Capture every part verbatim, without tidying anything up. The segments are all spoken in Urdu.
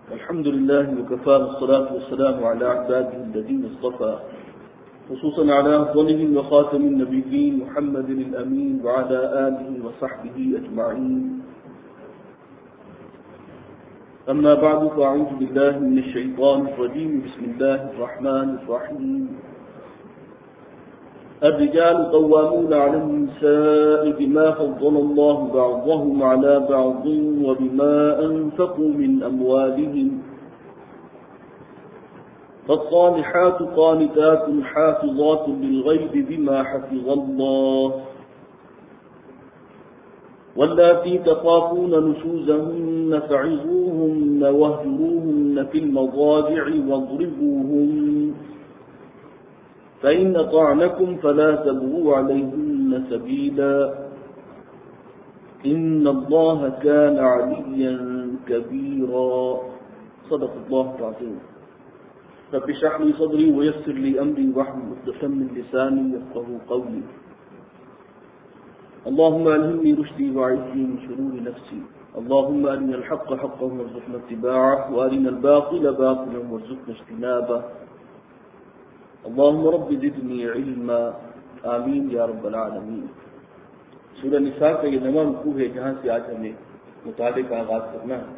الحمد لله وكفى والصلاة والسلام على عباده الذين اصطفى خصوصا على أفضلهم وخاتم النبيين محمد الأمين وعلى آله وصحبه أجمعين. أما بعد فأعوذ بالله من الشيطان الرجيم. بسم الله الرحمن الرحيم. الرجال قوامون على النساء بما فضل الله بعضهم على بعض وبما أنفقوا من أموالهم فالصالحات قانتات حافظات للغيب بما حفظ الله واللاتي تخافون نشوزهن فعظوهن واهجروهن في المضاجع واضربوهن فإن أطعنكم فلا تبغوا عليهن سبيلا إن الله كان عليا كبيرا. صدق الله العظيم. رب اشرح لي صدري ويسر لي أمري واحلل عقدة من لساني يفقهوا قولي. اللهم ألهمني رشدي وأعذني من شرور نفسي. اللهم أرنا الحق حقا وارزقنا اتباعه وأرنا الباطل باطلا وارزقنا اجتنابه. اللهم رب زدنی علما. آمین یا رب العالمین. سورہ نساء کا یہ نواں رکوع ہے جہاں سے آج ہمیں مطالعے کا آغاز کرنا ہے.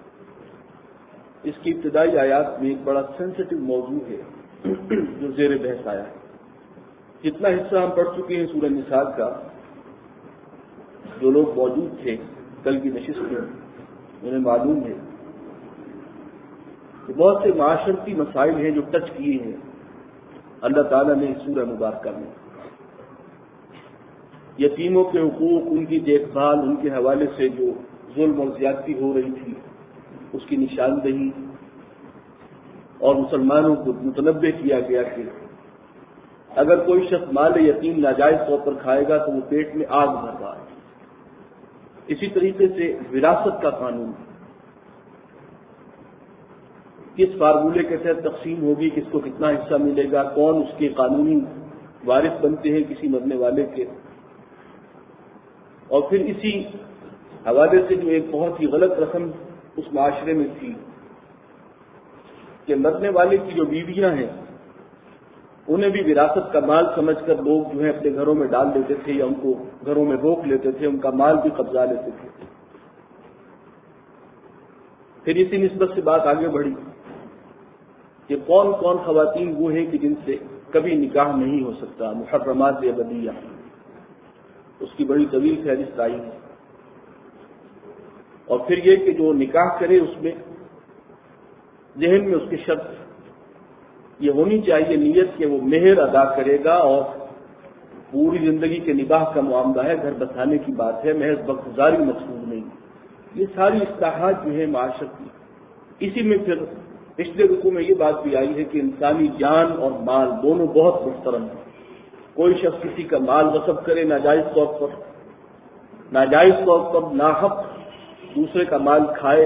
اس کی ابتدائی آیات میں ایک بڑا سینسٹیو موضوع ہے جو زیر بحث آیا ہے. جتنا حصہ ہم پڑھ چکے ہیں سورہ نساء کا، جو لوگ موجود تھے کل کی نشست میں انہیں معلوم ہے کہ بہت سے معاشرتی مسائل ہیں جو ٹچ کیے ہیں اللہ تعالیٰ نے سورہ مبارکہ میں. یتیموں کے حقوق، ان کی دیکھ بھال، ان کے حوالے سے جو ظلم اور زیادتی ہو رہی تھی اس کی نشاندہی، اور مسلمانوں کو متنبہ کیا گیا کہ اگر کوئی شخص مال یتیم ناجائز طور پر کھائے گا تو وہ پیٹ میں آگ بھر رہا ہے. اسی طریقے سے وراثت کا قانون، کس فارمولے کے تحت تقسیم ہوگی، کس کو کتنا حصہ ملے گا، کون اس کے قانونی وارث بنتے ہیں کسی مرنے والے کے. اور پھر اسی حوالے سے جو ایک بہت ہی غلط رسم اس معاشرے میں تھی کہ مرنے والے کی جو بیویاں ہیں انہیں بھی وراثت کا مال سمجھ کر لوگ جو ہے اپنے گھروں میں ڈال دیتے تھے یا ان کو گھروں میں روک لیتے تھے، ان کا مال بھی قبضہ لیتے تھے. پھر اسی نسبت سے بات آگے بڑھی کہ کون کون خواتین وہ ہیں کہ جن سے کبھی نکاح نہیں ہو سکتا، محرمات ابدیہ. اس کی بڑی طویل فہرست آئی ہے. اور پھر یہ کہ جو نکاح کرے اس میں ذہن میں اس کی شرط یہ ہونی چاہیے نیت کہ وہ مہر ادا کرے گا اور پوری زندگی کے نکاح کا معاملہ ہے، گھر بسانے کی بات ہے، محض وقتگزاری مقصود نہیں. یہ ساری اصلاحات جو ہے معاشرت کی. اسی میں پھر پچھلے رکوع میں یہ بات بھی آئی ہے کہ انسانی جان اور مال دونوں بہت محترم ہیں. کوئی شخص کسی کا مال غصب کرے ناجائز طور پر، ناجائز طور پر ناحق دوسرے کا مال کھائے،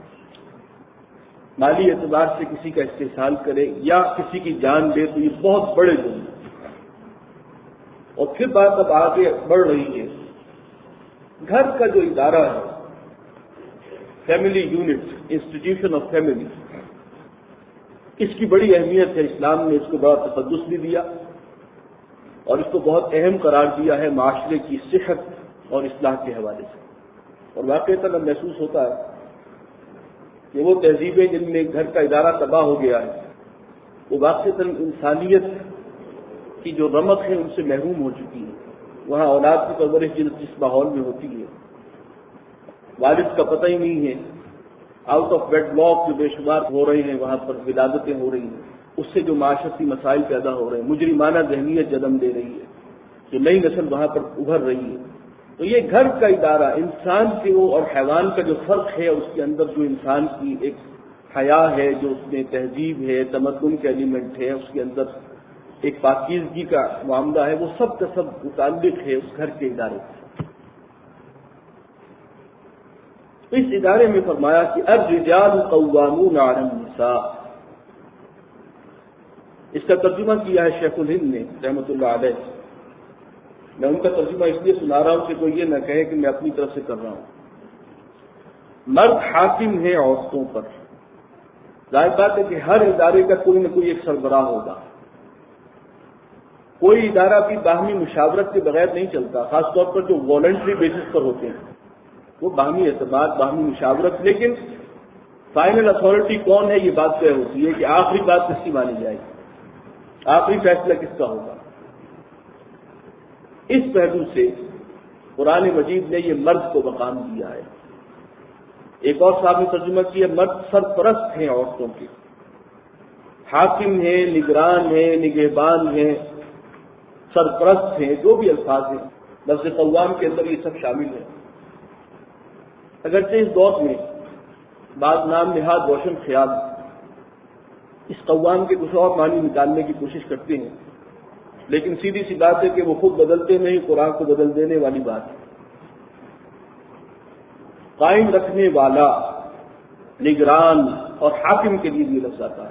مالی اعتبار سے کسی کا استحصال کرے یا کسی کی جان لے، تو یہ بہت بڑے جرم ہیں. اور پھر بات اب آگے بڑھ رہی ہے. گھر کا جو ادارہ ہے، family unit, institution of family, اس کی بڑی اہمیت ہے. اسلام نے اس کو بڑا تقدس بھی دیا اور اس کو بہت اہم قرار دیا ہے معاشرے کی صحت اور اصلاح کے حوالے سے. اور واقعتاً اب محسوس ہوتا ہے کہ وہ تہذیبیں جن میں گھر کا ادارہ تباہ ہو گیا ہے وہ واقعتاً انسانیت کی جو رمق ہے ان سے محروم ہو چکی ہے. وہاں اولاد کی پرورش جس ماحول میں ہوتی ہے، والد کا پتہ ہی نہیں ہے، آؤٹ آف ویڈ لاک جو بے شمار ہو رہے ہیں، وہاں پر ولادتیں ہو رہی ہیں، اس سے جو معاشرتی مسائل پیدا ہو رہے ہیں، مجرمانہ ذہنیت جنم دے رہی ہے، جو نئی نسل وہاں پر ابھر رہی ہے. تو یہ گھر کا ادارہ انسان کے وہ اور حیوان کا جو فرق ہے، اس کے اندر جو انسان کی ایک حیا ہے، جو اس میں تہذیب ہے، تمدن کا ایلیمنٹ ہے، اس کے اندر ایک پاکیزگی کا معاملہ ہے، وہ سب کا سب متعلق ہے اس گھر کے ادارے سے. اس ادارے میں فرمایا کہ الرجال قوامون علی النساء. اس کا ترجمہ کیا ہے شیخ الہند نے رحمۃ اللہ علیہ. میں ان کا ترجمہ اس لیے سنا رہا ہوں کہ کوئی یہ نہ کہے کہ میں اپنی طرف سے کر رہا ہوں. مرد حاکم ہے عورتوں پر ظاہر بات ہے کہ ہر ادارے کا کوئی نہ کوئی ایک سربراہ ہوگا. کوئی ادارہ بھی باہمی مشاورت کے بغیر نہیں چلتا، خاص طور پر جو والنٹری بیسس پر ہوتے ہیں وہ باہمی اعتماد، باہمی مشاورت. لیکن فائنل اتھارٹی کون ہے، یہ بات طے ہوتی ہے کہ آخری بات کس کی مانی جائے گی، آخری فیصلہ کس کا ہوگا. اس پہلو سے قرآن مجید نے یہ مرد کو مقام دیا ہے. ایک اور صاحب نے ترجمہ کیا مرد سرپرست ہیں عورتوں کے، حاکم ہیں، نگران ہیں، نگہبان ہیں، سرپرست ہیں، جو بھی الفاظ ہیں لفظ قوام کے اندر یہ سب شامل ہیں. اگرچہ اس دور میں بعض نام نہاد روشن خیال اس قوام کے کچھ اور معنی نکالنے کی کوشش کرتے ہیں، لیکن سیدھی سی بات ہے کہ وہ خود بدلتے نہیں، قرآن کو بدل دینے والی بات ہے. قائم رکھنے والا، نگران اور حاکم کے لیے یہ لفظ آتا ہے.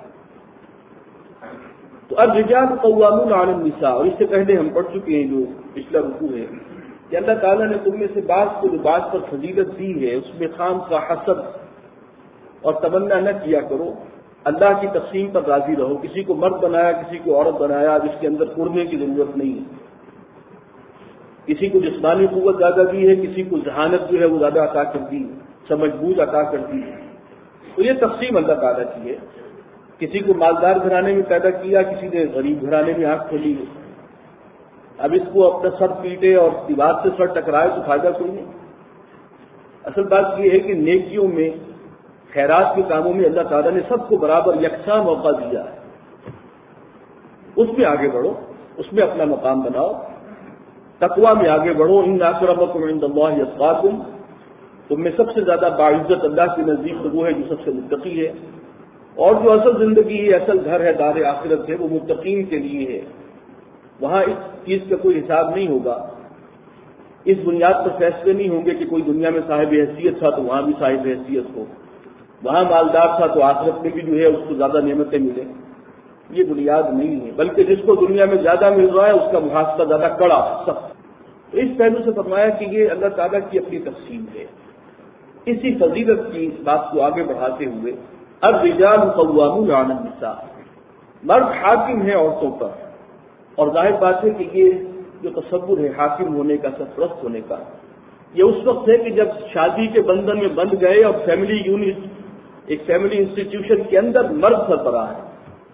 تو الرجال قوامون علی النساء، اور اس سے پہلے ہم پڑھ چکے ہیں جو پچھلا رکوع ہے کہ اللہ تعالیٰ نے تم میں سے بعض کو جو بعض پر فضیلت دی ہے اس میں خام کا حسد اور تمنا نہ کیا کرو، اللہ کی تقسیم پر راضی رہو. کسی کو مرد بنایا، کسی کو عورت بنایا، جس کے اندر پڑھنے کی ضرورت نہیں ہے. کسی کو جسمانی قوت زیادہ دی ہے، کسی کو ذہانت جو ہے وہ زیادہ عطا کر دی، سمجھ بوجھ عطا کر دی. تو یہ تقسیم اللہ تعالیٰ کی ہے. کسی کو مالدار گھرانے میں پیدا کیا، کسی نے غریب گھرانے میں آنکھ کھولی ہے. اب اس کو اپنا سر پیٹے اور دیوار سے سر ٹکرائے تو فائدہ کوئی نہیں. اصل بات یہ ہے کہ نیکیوں میں، خیرات کے کاموں میں اللہ تعالیٰ نے سب کو برابر یکساں موقع دیا ہے. اس میں آگے بڑھو، اس میں اپنا مقام بناؤ، تقویٰ میں آگے بڑھو. ان اکرمکم عند اللہ اتقاکم، تم میں سب سے زیادہ باعزت اللہ کے نزدیک تو وہ ہے جو سب سے متقی ہے. اور جو اصل زندگی ہے، اصل گھر ہے، دار آخرت ہے، وہ متقین کے لیے ہے. وہاں اس چیز کا کوئی حساب نہیں ہوگا، اس بنیاد پر فیصلے نہیں ہوں گے کہ کوئی دنیا میں صاحب حیثیت تھا تو وہاں بھی صاحب حیثیت ہو، وہاں مالدار تھا تو آخرت میں بھی جو ہے اس کو زیادہ نعمتیں ملیں. یہ بنیاد نہیں ہے، بلکہ جس کو دنیا میں زیادہ مل رہا ہے اس کا محاسبہ زیادہ کڑا سخت. تو اس پہلو سے فرمایا کہ یہ اللہ تعالیٰ کی اپنی تقسیم ہے. اسی فضیلت کی بات کو آگے بڑھاتے ہوئے الرجال قوامون علی النساء، مرد حاکم ہیں عورتوں پر. اور ظاہر بات ہے کہ یہ جو تصور ہے حاکم ہونے کا، سرپرست ہونے کا، یہ اس وقت ہے کہ جب شادی کے بندھن میں بندھ گئے اور فیملی یونٹ، ایک فیملی انسٹیٹیوشن کے اندر مرد سربراہ ہے.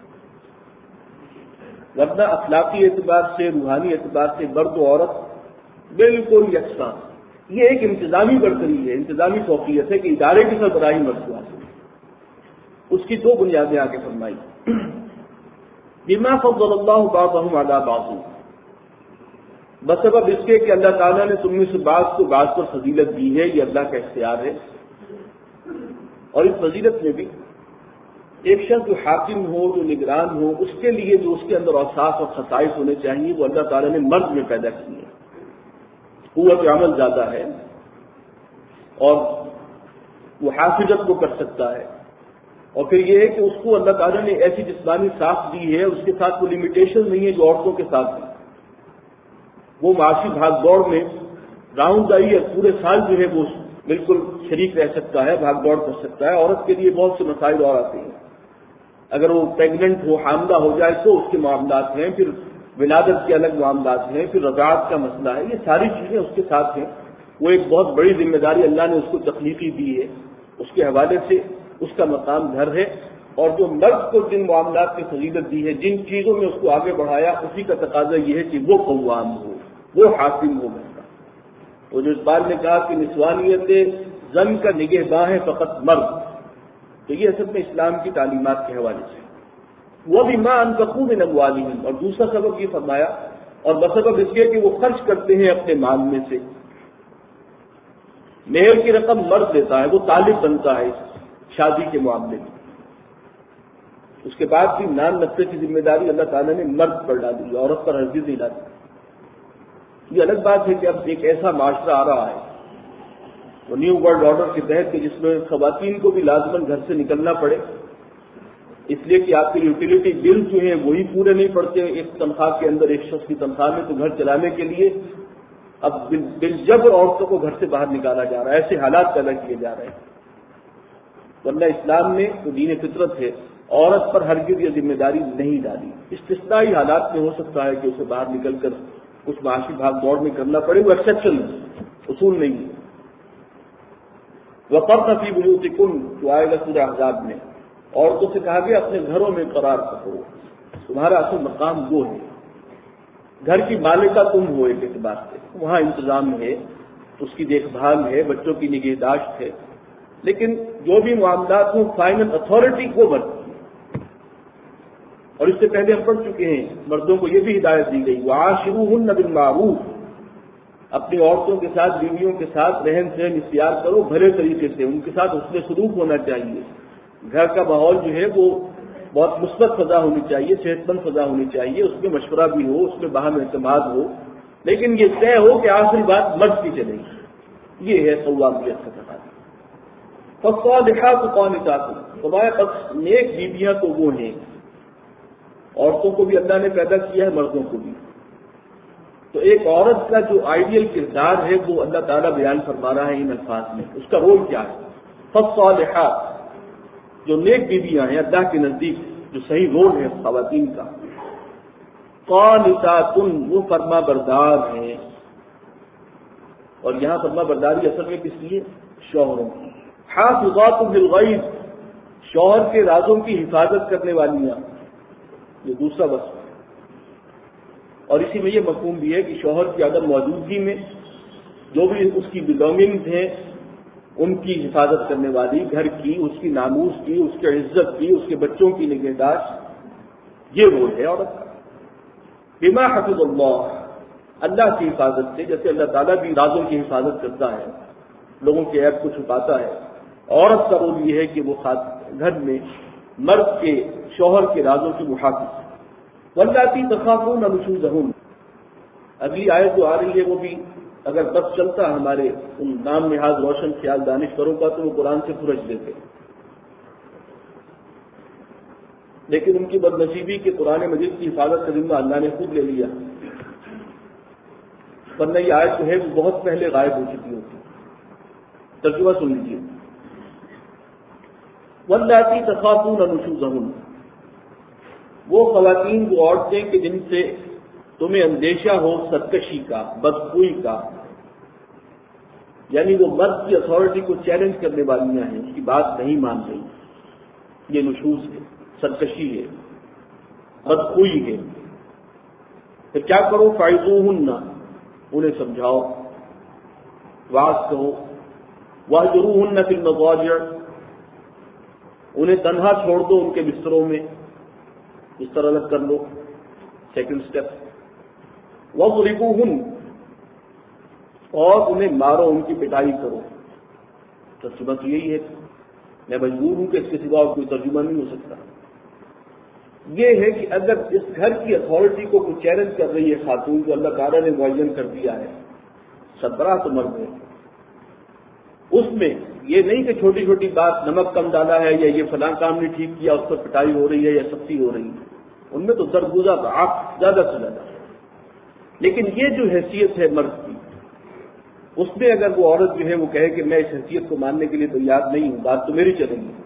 ورنہ اخلاقی اعتبار سے، روحانی اعتبار سے مرد و عورت بالکل یکساں. یہ ایک انتظامی برتری ہے، انتظامی فوقیت ہے کہ ادارے کی سربراہی مرد کو حاصل. اس کی دو بنیادیں آگے فرمائی. بما فضل اللہ بعضهم علی بعض، بسبب اس کے کہ اللہ تعالیٰ نے تم میں سے بعض کو بعض پر فضیلت دی ہے. یہ اللہ کا اختیار ہے. اور اس فضیلت میں بھی ایک شخص جو حاکم ہو، جو نگران ہو، اس کے لیے جو اس کے اندر اوصاف اور خصائص ہونے چاہیے وہ اللہ تعالیٰ نے مرد میں پیدا کی ہے. قوت عمل زیادہ ہے اور وہ حافظت کو کر سکتا ہے. اور پھر یہ ہے کہ اس کو اللہ تعالیٰ نے ایسی جسمانی ساخت دی ہے، اس کے ساتھ وہ لمیٹیشن نہیں ہے جو عورتوں کے ساتھ ہے. وہ معاشی بھاگ دوڑ میں راؤنڈ آئی ہے، پورے سال جو ہے وہ بالکل شریک رہ سکتا ہے، بھاگ دوڑ کر سکتا ہے. عورت کے لیے بہت سے مسائل اور آتے ہیں. اگر وہ پیگننٹ ہو، حاملہ ہو جائے تو اس کے معاملات ہیں، پھر ولادت کے الگ معاملات ہیں، پھر رضاعت کا مسئلہ ہے. یہ ساری چیزیں اس کے ساتھ ہیں. وہ ایک بہت بڑی ذمہ داری اللہ نے اس کو تخلیقی دی ہے. اس کے حوالے سے اس کا مقام گھر ہے. اور جو مرد کو جن معاملات کی فضیلت دی ہے، جن چیزوں میں اس کو آگے بڑھایا، اسی کا تقاضا یہ ہے کہ وہ قوام ہو، وہ حاکم ہو. گھر کا وہ جو اس بات نے کہا کہ نسوانیت زن کا نگہباں ہے فقط مرد، تو یہ اصل میں اسلام کی تعلیمات کے حوالے سے. وہ بھی ماں انفقوا من اموالہم، اور دوسرا سبب یہ فرمایا اور بسبب اس کے کہ وہ خرچ کرتے ہیں اپنے مال میں سے. مہر کی رقم مرد دیتا ہے، وہ طالب بنتا ہے شادی کے معاملے میں. اس کے بعد بھی نان نقطے کی ذمہ داری اللہ تعالیٰ نے مرد پر ڈالی، عورت پر ہرگز نہیں ڈالی. یہ الگ بات ہے کہ اب ایک ایسا معاشرہ آ رہا ہے وہ نیو ورلڈ آرڈر کے تحت کہ جس میں خواتین کو بھی لازماً گھر سے نکلنا پڑے، اس لیے کہ آپ کے یوٹیلیٹی بل جو ہیں وہی پورے نہیں پڑتے ایک تنخواہ کے اندر، ایک شخص کی تنخواہ میں. تو گھر چلانے کے لیے اب بالجبر عورتوں کو گھر سے باہر نکالا جا رہا ہے. ایسے حالات پیدا کیے جا رہے ہیں. ورنہ اسلام نے تو دین فطرت ہے، عورت پر ہرگز یہ ذمہ داری نہیں ڈالی۔ استثنائی حالات میں ہو سکتا ہے کہ اسے باہر نکل کر کچھ معاشی بھاگ دوڑ میں کرنا پڑے، وہ ایکسیپشن ہے، اصول نہیں ہے۔ وَقَرْنَ فِي بُيُوتِكُنَّ جو آئے گا سورہ احزاب میں، عورتوں سے کہا گیا اپنے گھروں میں قرار پکڑو، تمہارا اصل مقام وہ ہے، گھر کی مالکہ تم ہو، ایک اعتبار سے وہاں انتظام ہے، اس کی دیکھ بھال ہے، بچوں کی نگہداشت ہے، لیکن جو بھی معاملات ہوں فائنل اتھارٹی کو برتی ہے۔ اور اس سے پہلے ہم پڑھ چکے ہیں مردوں کو یہ بھی ہدایت دی گئی وَعَاشِرُوهُنَّ بِالْمَعْرُوفِ، اپنی عورتوں کے ساتھ، بیویوں کے ساتھ رہن سہن اختیار کرو بھلے طریقے سے، ان کے ساتھ حسن سلوک ہونا چاہیے، گھر کا ماحول جو ہے وہ بہت مثبت فضا ہونی چاہیے، صحت مند فضا ہونی چاہیے، اس میں مشورہ بھی ہو، اس میں باہم اعتماد ہو، لیکن یہ طے ہو کہ آخری بات مرد کی چلے گی۔ یہ ہے قوامیت کا تقاضا۔ فالصالحات قانتات، خدایا پس نیک بیویاں تو وہ ہیں، عورتوں کو بھی اللہ نے پیدا کیا ہے، مردوں کو بھی۔ تو ایک عورت کا جو آئیڈیل کردار ہے وہ اللہ تعالیٰ بیان فرما رہا ہے ان الفاظ میں، اس کا رول کیا ہے؟ فالصالحات، جو نیک بیویاں ہیں اللہ کے نزدیک جو صحیح رول ہے خواتین کا، قانتات، وہ فرما بردار ہیں۔ اور یہاں فرما برداری اصل میں کس لیے؟ شوہروں کی۔ حافظات بالغیب، شوہر کے رازوں کی حفاظت کرنے والیاں، یہ دوسرا وصف ہے۔ اور اسی میں یہ مفہوم بھی ہے کہ شوہر کی عدم موجودگی میں جو بھی اس کی بلونگنگز ہیں ان کی حفاظت کرنے والی، گھر کی، اس کی ناموس کی، اس کی عزت کی، اس کے بچوں کی نگہداشت، یہ رول ہے عورت کا۔ بما حفظ اللہ، اللہ کی حفاظت سے، جیسے اللہ تعالیٰ بھی رازوں کی حفاظت کرتا ہے، لوگوں کے عیب کو چھپاتا ہے، عورت کا رول یہ ہے کہ وہ گھر میں مرد کے، شوہر کے رازوں کی محافظ۔ واللاتی تخافون نشوزہن، اگلی آیت جو آ رہی ہے وہ بھی اگر بس چلتا ہمارے ان نام نہاد روشن خیال دانشوروں کا تو وہ قرآن سے پھرج دیتے، لیکن ان کی بدنصیبی کے قرآن مجید کی حفاظت کا ذمہ اللہ نے خود لے لیا، ورنہ یہ آیت جو ہے وہ بہت پہلے غائب ہو چکی ہوتی۔ ترجمہ سن لیجیے، واللاتی تخافون نشوزہن، وہ خواتین، وہ عورتیں کہ جن سے تمہیں اندیشہ ہو سرکشی کا، بدخوئی کا، یعنی وہ مرد کی اتھارٹی کو چیلنج کرنے والیاں ہیں، اس کی بات نہیں مان رہی، یہ نشوز ہے، سرکشی ہے، بدخوئی ہے۔ پھر کیا کرو؟ فَعِظُوهُنَّ، انہیں سمجھاؤ، واعظ کہو، وَاهْجُرُوهُنَّ فِي الْمَضَاجِعِ، انہیں تنہا چھوڑ دو ان کے بستروں میں، بستر الگ کر لو، سیکنڈ اسٹیپ۔ وَاضْرِبُوهُنَّ، اور انہیں مارو، ان کی پٹائی کرو۔ ترجمہ تو یہی ہے، میں مجبور ہوں کہ اس کے سوا اور کوئی ترجمہ نہیں ہو سکتا۔ یہ ہے کہ اگر اس گھر کی اتھارٹی کو کوئی چیلنج کر رہی ہے خاتون، جو اللہ تعالیٰ نے معین کر دیا ہے، سربراہ تو مرد ہے، اس میں یہ نہیں کہ چھوٹی چھوٹی بات، نمک کم ڈالا ہے یا یہ فلاں کام نہیں ٹھیک کیا، اس پر پٹائی ہو رہی ہے یا سختی ہو رہی ہے، ان میں تو درگزر آپ زیادہ سے زیادہ ہے۔ لیکن یہ جو حیثیت ہے مرد کی، اس میں اگر وہ عورت جو ہے وہ کہے کہ میں اس حیثیت کو ماننے کے لیے تیار نہیں ہوں، بات تو میری چلے گی،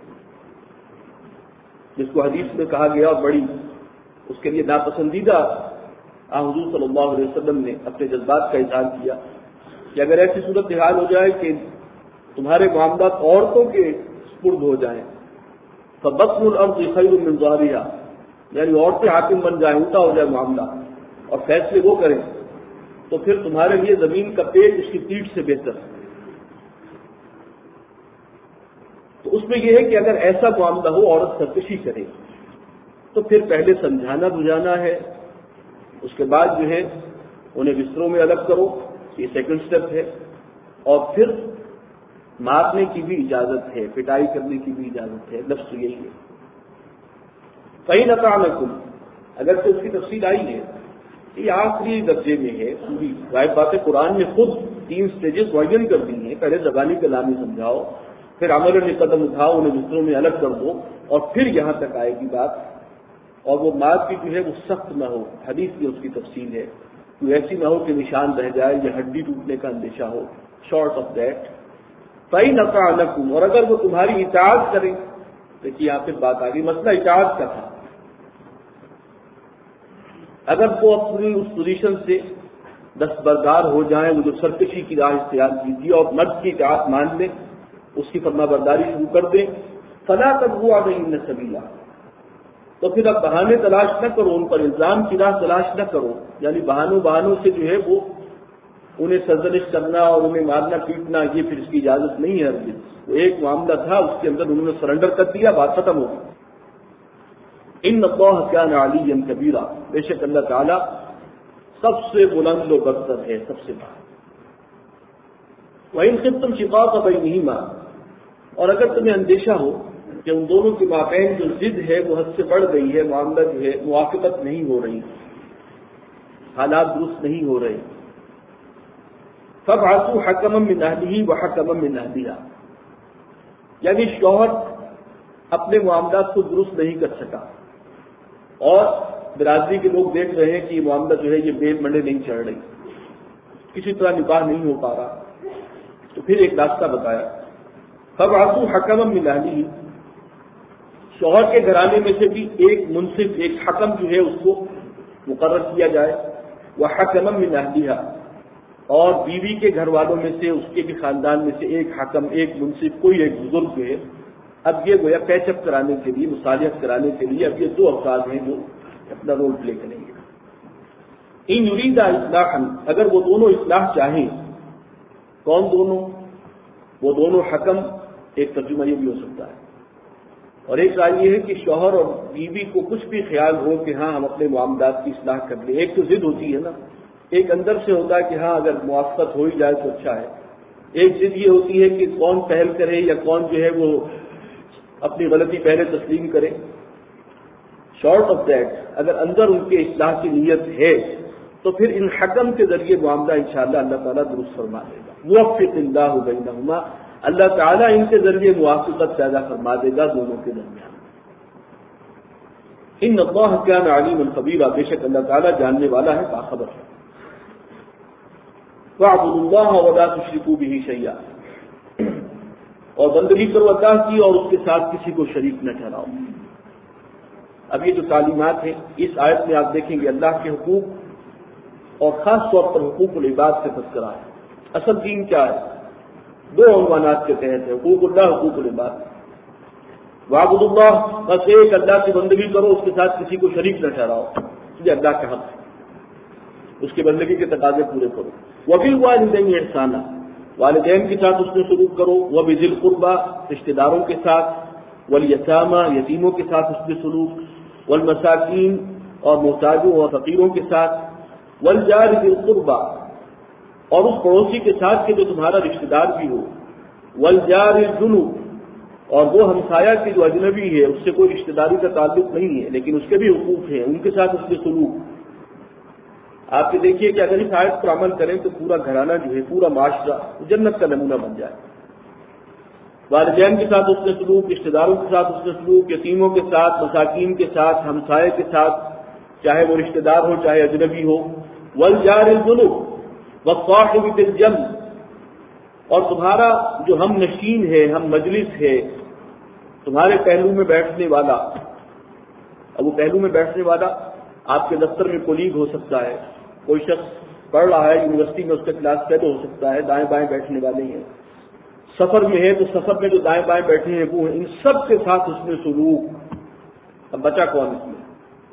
جس کو حدیث میں کہا گیا اور بڑی اس کے لیے ناپسندیدہ حضور صلی اللہ علیہ وسلم نے اپنے جذبات کا اظہار کیا کہ اگر ایسی صورت حال ہو جائے کہ تمہارے معاملات عورتوں کے سپرد ہو جائیں، فبطن الارض خیر من ظہرها، یعنی عورتیں حاکم بن جائیں، الٹا ہو جائے معاملہ اور فیصلے وہ کریں، تو پھر تمہارے لیے زمین کا پیٹ اس کی پیٹھ سے بہتر ہے۔ تو اس میں یہ ہے کہ اگر ایسا معاملہ ہو، عورت سرکشی کرے، تو پھر پہلے سمجھانا بجھانا ہے، اس کے بعد جو ہے انہیں بستروں میں الگ کرو، یہ سیکنڈ سٹیپ ہے، اور پھر مارنے کی بھی اجازت ہے، پٹائی کرنے کی بھی اجازت ہے، لفظ یہی ہے۔ فَإِنْ أَطَعْنَكُمْ، اگر سے اس کی تفصیل آئی ہے، یہ آخری درجے میں ہے، پوری غائب باتیں قرآن نے خود تین سٹیجز معین کر دی ہیں، پہلے زبانی کلامی سمجھاؤ، پھر عملاً قدم اٹھاؤ، انہیں بستروں میں الگ کر دو، اور پھر یہاں تک آئے گی بات، اور وہ مار کی جو ہے وہ سخت نہ ہو، حدیث میں اس کی تفصیل ہے، کوئی ایسی نہ ہو کہ نشان رہ جائے یا ہڈی ٹوٹنے کا اندیشہ ہو، شارٹ آف دیٹ، فَإِنْ أَطَعْنَكُمْ، اور اگر وہ تمہاری اطاعت کریں، دیکھیے یہاں پہ بات آ گئی، مسئلہ اطاعت کا تھا، اگر وہ اپنی اس پوزیشن سے دستبردار ہو جائیں، وہ جو سرکشی کی راہ اختیار کیجیے اور مرد کی اطاعت مان لیں، اس کی فرما برداری شروع کر دیں، فَلَا تَبْغُوا عَلَيْهِنَّ سَبِيلًا، تو پھر اب بہانے تلاش نہ کرو، ان پر الزام کی راہ تلاش نہ کرو، یعنی بہانوں بہانوں سے جو ہے وہ انہیں سرزنش کرنا اور انہیں مارنا پیٹنا، یہ پھر اس کی اجازت نہیں ہے ہرگز۔ وہ ایک معاملہ تھا، اس کے اندر انہوں نے سرنڈر کر دیا، بات ختم ہو گئی۔ ان اللہ کان علیٰ کبیرہ، بے شک اللہ تعالیٰ سب سے بلند و برتر ہے، سب سے بڑا۔ وَإِنْ خِفْتُمْ شِقَاقَ بَيْنِهِمَا، اور اگر تمہیں اندیشہ ہو کہ ان دونوں کے مابین جو ضد ہے وہ حد سے بڑھ گئی ہے، معاملہ جو ہے موافقت نہیں ہو رہی، حالات درست نہیں ہو رہے، فَابْعَثُوا حَكَمًا مِّنْ أَهْلِهِ وَحَكَمًا مِّنْ أَهْلِهَا، یعنی شوہر اپنے معاملات کو درست نہیں کر سکا اور برادری کے لوگ دیکھ رہے ہیں کہ یہ معاملہ جو ہے یہ بے منڈے نہیں چڑھ رہی، کسی طرح نکاح نہیں ہو پا رہا، تو پھر ایک راستہ بتایا، فَابْعَثُوا حَكَمًا مِّنْ أَهْلِهِ، شوہر کے گھرانے میں سے بھی ایک منصف، ایک حکم جو ہے اس کو مقرر کیا جائے، وَحَكَمًا مِّنْ أَهْلِهَا، اور بیوی کے گھر والوں میں سے، اس کے بھی خاندان میں سے ایک حکم، ایک منصف، کوئی ایک بزرگ جو ہے۔ اب یہ گویا پیچ اپ کرانے کے لیے، مصالحت کرانے کے لیے اب یہ دو افراد ہیں جو اپنا رول پلے کریں گے۔ ان یریدا اصلاحا، اگر وہ دونوں اصلاح چاہیں، کون دونوں؟ وہ دونوں حکم، ایک ترجمہ یہ بھی ہو سکتا ہے، اور ایک رائے یہ ہے کہ شوہر اور بیوی کو کچھ بھی خیال ہو کہ ہاں ہم اپنے معاملات کی اصلاح کر لیں، ایک تو ضد ہوتی ہے نا، ایک اندر سے ہوتا ہے کہ ہاں اگر موافقت ہو ہی جائے تو اچھا ہے، ایک ضد یہ ہوتی ہے کہ کون پہل کرے یا کون جو ہے وہ اپنی غلطی پہلے تسلیم کرے۔ شارٹ آف دیٹ، اگر اندر ان کے اصلاح کی نیت ہے تو پھر ان حکم کے ذریعے معاملہ انشاءاللہ اللہ تعالیٰ درست فرما دے گا۔ موفق اللہ بینہما، اللہ تعالیٰ ان کے ذریعے موافقت پیدا فرما دے گا دونوں کے درمیان۔ ان اللہ کان علیما خبیرا، بے شک اللہ تعالیٰ جاننے والا ہے، باخبر ہے۔ وَاعْبُدُوا اللَّهَ وَلَا تُشْرِكُوا بِهِ شَيْئًا، اور بندگی کرو اللہ کی اور اس کے ساتھ کسی کو شریک نہ ٹھہراؤ۔ اب یہ جو تعلیمات ہیں اس آیت میں آپ دیکھیں گے اللہ کے حقوق اور خاص طور پر حقوق العباد سے تذکرہ ہے۔ اصل دین کیا ہے؟ دو عنوانات کے تحت ہے، حقوق اللہ، حقوق العباد۔ وَاعْبُدُوا اللَّهَ، بس ایک اللہ کی بندگی کرو، اس کے ساتھ کسی کو شریک نہ ٹھہراؤ، یہ اللہ کا حق ہے، اس کی بندگی کے تقاضے پورے کرو۔ وَبِالْوَالِدَيْنِ إِحْسَانًا، والدین کے ساتھ اس میں سلوک کرو، وَبِذِي الْقُرْبَى، رشتہ داروں کے ساتھ، وَالْيَتَامَى، یتیموں کے ساتھ اس میں سلوک، وَالْمَسَاكِينِ، اور محتاجوں اور فقیروں کے ساتھ، وَالْجَارِ ذِي الْقُرْبَى، اور اس پڑوسی کے ساتھ کہ جو تمہارا رشتہ دار بھی ہو، وَالْجَارِ الْجُنُبِ، اور وہ ہمسایہ کے جو اجنبی ہے، اس سے کوئی رشتہ داری کا تعلق نہیں ہے لیکن اس کے بھی حقوق ہیں، ان کے ساتھ اس میں سلوک۔ آپ یہ دیکھیے کہ اگر اس آیت پر عمل کریں تو پورا گھرانہ جو ہے، پورا معاشرہ جنت کا نمونہ بن جائے۔ والدین کے ساتھ اس نے سلوک، رشتہ داروں کے ساتھ اس نے سلوک، یتیموں کے ساتھ، مساکین کے ساتھ، ہمسائے کے ساتھ، چاہے وہ رشتہ دار ہو چاہے اجنبی ہو، والجار الجنب والصاحب بالجنب، اور تمہارا جو ہم نشین ہے، ہم مجلس ہے، تمہارے پہلو میں بیٹھنے والا۔ اب وہ پہلو میں بیٹھنے والا آپ کے دفتر میں کولیگ ہو سکتا ہے، کوئی شخص پڑھ رہا ہے یونیورسٹی میں، اس کا کلاس فیلو ہو سکتا ہے، دائیں بائیں بیٹھنے والے ہیں، سفر میں ہے تو سفر میں جو دائیں بائیں بیٹھے ہیں وہ ہیں، ان سب کے ساتھ اس میں سلوک۔ اب بچا کون اس میں؟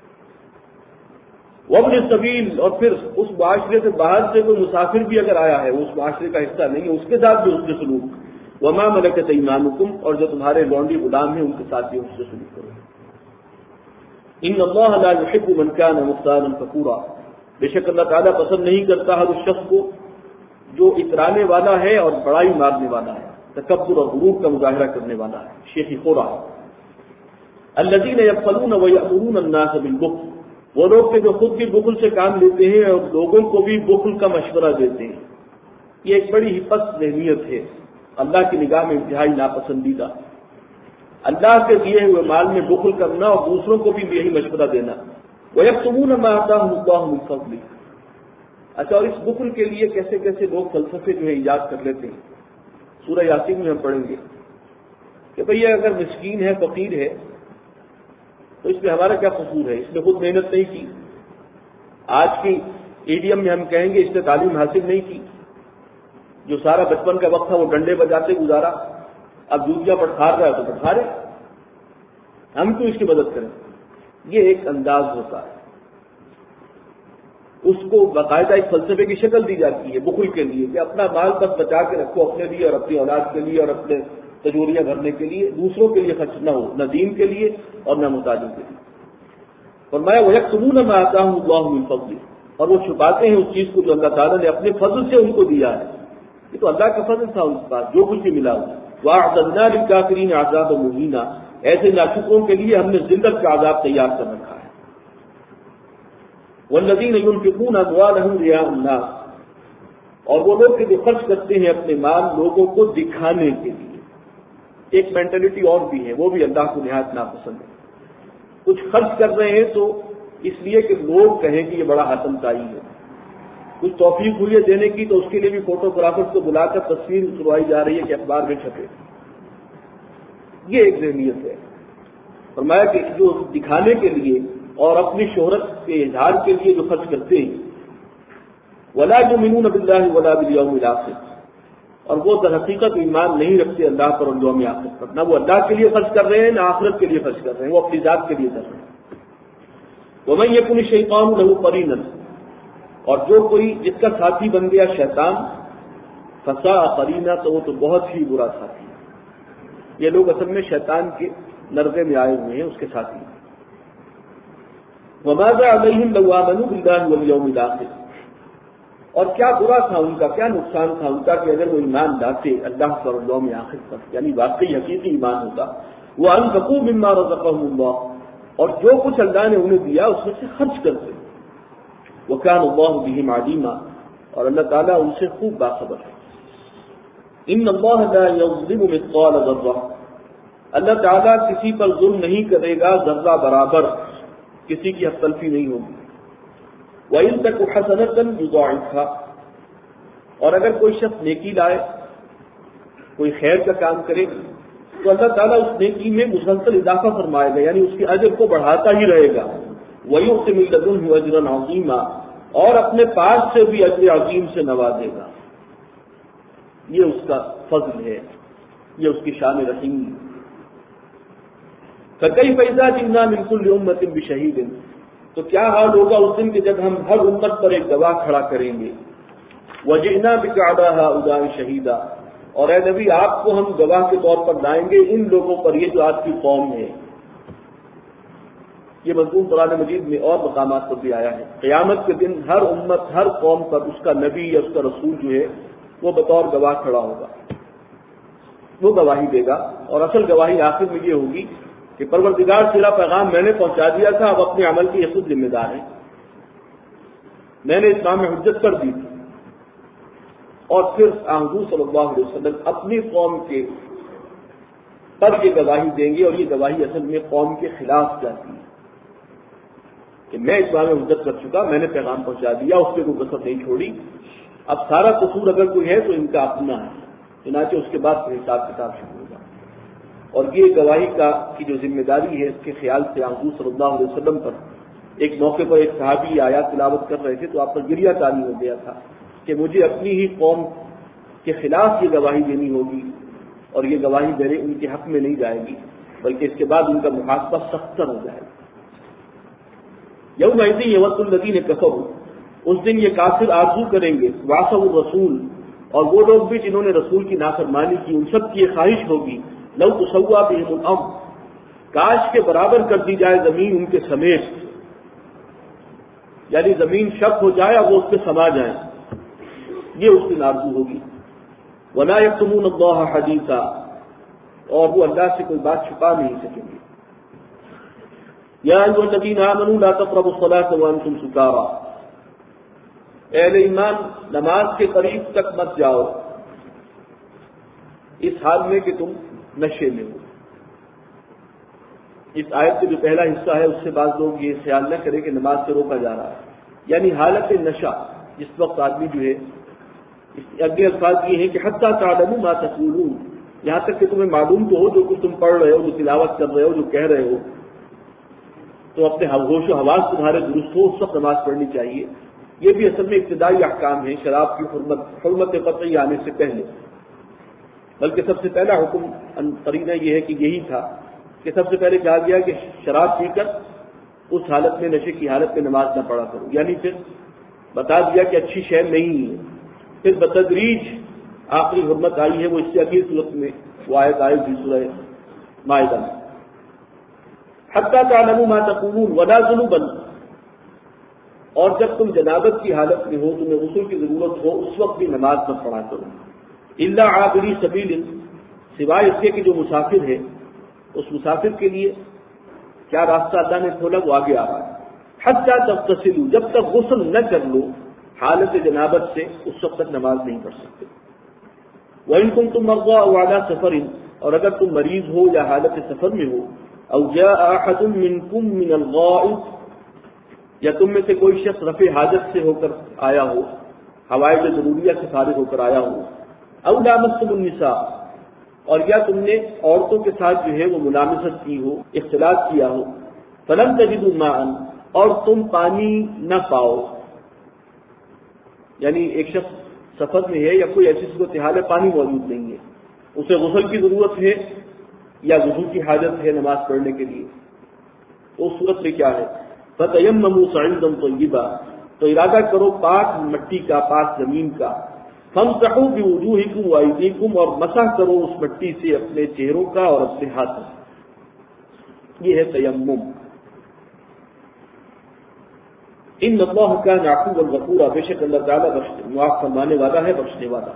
وابن السبیل، اور پھر اس معاشرے سے باہر سے کوئی مسافر بھی اگر آیا ہے، وہ اس معاشرے کا حصہ نہیں ہے، اس کے ساتھ بھی اس میں سلوک۔ وما ملکت ایمانکم، اور جو تمہارے لونڈی غلام ہیں ان کے ساتھ بھی اس سے سلوک کرو۔ ان اللہ لا يحب من كان مختالا فخورا، بے شک اللہ تعالیٰ پسند نہیں کرتا ہر اس شخص کو جو اترانے والا ہے اور بڑائی مارنے والا ہے، تکبر اور غرور کا مظاہرہ کرنے والا ہے، شیخی خورا۔ الذين يبخلون ويأمرون الناس بالبخل، وہ لوگ کہ جو خود بھی بخل سے کام لیتے ہیں اور لوگوں کو بھی بخل کا مشورہ دیتے ہیں۔ یہ ایک بڑی ہی پست ذہنیت ہے، اللہ کی نگاہ میں انتہائی ناپسندیدہ۔ اللہ کے دیے ہوئے مال میں بخل کرنا اور دوسروں کو بھی یہی مشورہ دینا۔ وَيَكْتُمُونَ مَا آتَاهُمُ اللَّهُ مِنْ فَضْلِهِ، اچھا، اور اس بخل کے لیے کیسے کیسے لوگ فلسفے جو ہے ایجاد کر لیتے ہیں، سورہ یاسین میں ہم پڑھیں گے کہ بھئی اگر مسکین ہے، فقیر ہے، تو اس میں ہمارا کیا قصور ہے؟ اس نے خود محنت نہیں کی. آج کی ایڈیم میں ہم کہیں گے اس نے تعلیم حاصل نہیں کی. جو سارا بچپن کا وقت تھا وہ ڈنڈے بجاتے گزارا، اب جوتیاں پٹخار رہا ہے تو پٹخارے، ہم کیوں اس کی مدد کریں؟ یہ ایک انداز ہوتا ہے، اس کو باقاعدہ ایک فلسفے کی شکل دی جاتی ہے بخل کے لیے کہ اپنا مال بس بچا کے رکھو اپنے لیے اور اپنی اولاد کے لیے اور اپنے تجوریاں بھرنے کے لیے، دوسروں کے لیے خرچ نہ ہو، نہ دین کے لیے اور نہ محتاجوں کے لیے. فرمایا وَيَكْتُمُونَ مَا آتَاهُمُ اللَّهُ مِنْ فَضْلِهِ، اور وہ چھپاتے ہیں اس چیز کو جو اللہ تعالیٰ نے اپنے فضل سے ان کو دیا ہے. یہ تو اللہ کا فضل تھا ان کے پاس جو کچھ بھی ملا. وَأَعْتَدْنَا لِلْكَافِرِينَ عَذَابًا مُهِينًا، ایسے ناشکروں کے لیے ہم نے ذلت کا عذاب تیار کر رکھا ہے. وَالَّذِينَ يُنْفِقُونَ أَمْوَالَهُمْ رِئَاءَ النَّاسِ، اور وہ لوگ کہ جو خرچ کرتے ہیں اپنے مال لوگوں کو دکھانے کے لیے. ایک مینٹلٹی اور بھی ہے، وہ بھی اللہ کو نہایت ناپسند ہے. کچھ خرچ کر رہے ہیں تو اس لیے کہ لوگ کہیں کہ یہ بڑا حاتم تائی ہے. کچھ توفیق ہوئی ہے دینے کی تو اس کے لیے بھی فوٹوگرافر کو بلا کر تصویر کروائی جا رہی ہے کہ اخبار میں چھپے. یہ ایک ذہنیت ہے. فرمایا کہ جو دکھانے کے لیے اور اپنی شہرت کے اظہار کے لیے جو خرچ کرتے ہیں، وَلَا يُؤْمِنُونَ بِاللَّهِ وَلَا بِالْيَوْمِ الْآخِرِ، اور وہ در حقیقت ایمان نہیں رکھتے اللہ پر اور یوم آخر پر. نہ وہ اللہ کے لیے خرچ کر رہے ہیں نہ آخرت کے لیے خرچ کر رہے ہیں، وہ اپنی ذات کے لیے کر رہے ہیں. وَمَن يَكُنِ الشَّيْطَانُ لَهُ قَرِينًا، اور جو کوئی جس کا ساتھی بن گیا شیطان، فَسَاءَ قَرِينًا، تو وہ تو بہت ہی برا ساتھی ہے. یہ لوگ اصل میں شیطان کے نرغے میں آئے ہوئے ہیں، اس کے ساتھی. وَمَاذَا عَلَيْهِمْ لَوْ آمَنُوا بِاللَّهِ وَالْيَوْمِ الْآخِرِ، اور کیا برا تھا ان کا، کیا نقصان تھا ان کا کہ اگر وہ ایمان لاتے اللہ پر اور یوم آخر پر، یعنی واقعی حقیقی ایمان ہوتا. وَأَنفَقُوا مِمَّا رَزَقَهُمُ اللَّهُ، اور جو کچھ اللہ نے انہیں دیا اس میں سے خرچ کرتے. وَكَانَ اللَّهُ بِهِمْ عَلِيمًا، اور اللہ تعالیٰ ان سے خوب باخبر ہے. إِنَّ اللَّهَ لَا يَظْلِمُ مِثْقَالَ ذَرَّةٍ، اللہ تعالیٰ کسی پر ظلم نہیں کرے گا ذرہ برابر، کسی کی حق تلفی نہیں ہوگی. وَإِن تَكُ حَسَنَةً يُضَاعِفْهَا، اور اگر کوئی شخص نیکی لائے، کوئی خیر کا کام کرے تو اللہ تعالیٰ اس نیکی میں مسلسل اضافہ فرمائے گا، یعنی اس کے اجر کو بڑھاتا ہی رہے گا. وَيُؤْتِ مِن لَّدُنْهُ أَجْرًا عَظِيمًا، اور اپنے پاس سے بھی اجر عظیم سے نوازے گا. یہ اس کا فضل ہے، یہ اس کی شان رحیم. فَكَيْفَ إِذَا جِئْنَا مِن كُلِّ أُمَّةٍ بِشَهِيدٍ، تو کیا حال ہوگا اس دن کہ جب ہم ہر امت پر ایک گواہ کھڑا کریں گے. وَجِئْنَا بِكَ عَلَىٰ هَٰؤُلَاءِ شَهِيدًا، اور اے نبی آپ کو ہم گواہ کے طور پر لائیں گے ان لوگوں پر، یہ جو آپ کی قوم ہے. یہ مضمون قرآن مجید میں اور مقامات پر بھی آیا ہے. قیامت کے دن ہر امت ہر قوم پر اس کا نبی یا اس کا رسول جو ہے وہ بطور گواہ کھڑا ہوگا، وہ گواہی دے گا. اور اصل گواہی آخر میں یہ ہوگی کہ پروردگار تیرا پیغام میں نے پہنچا دیا تھا، اب اپنے عمل کی یہ خود ذمہ دار ہے. میں نے اسلام میں حجت کر دی تھی. اور پھر حضور صلی اللہ علیہ وسلم اپنی قوم کے پر یہ گواہی دیں گے، اور یہ گواہی اصل میں قوم کے خلاف جاتی ہے کہ میں اسلام میں حجت کر چکا، میں نے پیغام پہنچا دیا، اس پہ کوئی کسر نہیں چھوڑی. اب سارا قصور اگر کوئی ہے تو ان کا اپنا ہے، چنانچہ اس کے بعد پھر حساب کتاب شروع ہوگا. اور یہ گواہی کا کی جو ذمہ داری ہے اس کے خیال سے حضور صلی اللہ علیہ وسلم پر ایک موقع پر ایک صحابی آیات تلاوت کر رہے تھے تو آپ پر گریہ تاری ہو گیا تھا کہ مجھے اپنی ہی قوم کے خلاف یہ گواہی دینی ہوگی، اور یہ گواہی میرے ان کے حق میں نہیں جائے گی، بلکہ اس کے بعد ان کا محاسبہ سختر ہو جائے گا. یوم ایذ یود الذین کفروا، اس دن یہ کافر آرزو کریں گے، وعصوا الرسول، اور وہ لوگ بھی جنہوں نے رسول کی نافرمانی کی، ان سب کی یہ خواہش ہوگی، لو تسوا بهم الارض، کاش کے برابر کر دی جائے زمین ان کے سمیت، یعنی زمین شق ہو جائے اور وہ اس پہ سما جائیں. یہ اس دن آرزو ہوگی. ولا یکتمون اللہ حدیثا، اور وہ اللہ سے کوئی بات چھپا نہیں سکیں گے. یا ایھا الذین آمنوا لا تقربوا الصلاة وانتم سکارى، اے اہل ایمان نماز کے قریب تک مت جاؤ اس حال میں کہ تم نشے میں ہو. اس آیت کے جو پہلا حصہ ہے اس سے بعض لوگ یہ خیال نہ کریں کہ نماز سے روکا جا رہا ہے، یعنی حالت نشہ، جس وقت آدمی جو ہے اس اگلے الفاظ یہ ہیں کہ حتی تعلموا ما تقولون، یہاں تک کہ تمہیں معلوم تو ہو جو کچھ تم پڑھ رہے ہو، جو تلاوت کر رہے ہو، جو کہہ رہے ہو، تو اپنے ہوش و حواس تمہارے درست ہو، اس وقت نماز پڑھنی چاہیے۔ یہ بھی اصل میں ابتدائی احکام ہیں شراب کی حرمت حرمت قطعی آنے سے پہلے، بلکہ سب سے پہلا حکم قرینہ یہ ہے کہ یہی تھا کہ سب سے پہلے کہا گیا کہ شراب پی کر اس حالت میں، نشے کی حالت میں نماز نہ پڑھا کرو، یعنی پھر بتا دیا کہ اچھی شے نہیں ہے۔ پھر بتدریج آخری حرمت آئی ہے، وہ اس سے اگلی صورت میں وہ آیت آئی تھی سورہ مائدہ میں، حتی تعلموا ما تقولون ولا جنبا، اور جب تم جنابت کی حالت میں ہو، تمہیں غسل کی ضرورت ہو، اس وقت بھی نماز نہ پڑھا کرو، الا عابری سبیل، سوائے اس کے کہ جو مسافر ہے، اس مسافر کے لیے کیا راستہ اللہ نے کھولا وہ آگے آ رہا ہے، حتی تغتسلوا، جب تک غسل نہ کر لو حالت جنابت سے اس وقت تک نماز نہیں پڑھ سکتے۔ وَإِن كُنتُم مَرْضَىٰ أَوْ عَلَىٰ سَفَرٍ، اور اگر تم مریض ہو یا حالت سفر میں ہو، أَوْ جَاءَ أَحَدٌ مِّنكُم مِّنَ الْغَائِطِ، یا تم میں سے کوئی شخص رفع حاجت سے ہو کر آیا ہو، حوائج ضروریہ سے فارغ ہو کر آیا ہو، أَوْ لَامَسْتُمُ النِّسَاءَ، اور یا تم نے عورتوں کے ساتھ جو ہے وہ ملامست کی ہو، اختلاط کیا ہو، فَلَمْ تَجِدُوا مَاءً، اور تم پانی نہ پاؤ، یعنی ایک شخص سفر میں ہے یا کوئی ایسی صورتحال ہے پانی موجود نہیں ہے، اسے غسل کی ضرورت ہے یا وضو کی حاجت ہے نماز پڑھنے کے لیے، تو اس صورت میں کیا ہے، فَتَيَمَّمُوا صَعِيدًا طَيِّبًا، تو ارادہ کرو پاک مٹی کا، پاک زمین کا، فَامْسَحُوا بِوُجُوهِكُمْ وَأَيْدِيكُمْ، اور مسح کرو اس مٹی سے اپنے چہروں کا اور اپنے ہاتھوں، یہ ہے تیمم۔ ان اللہ کان عفوا غفورا، بے شک اللہ تعالیٰ معاف فرمانے والا ہے، بخشنے والا۔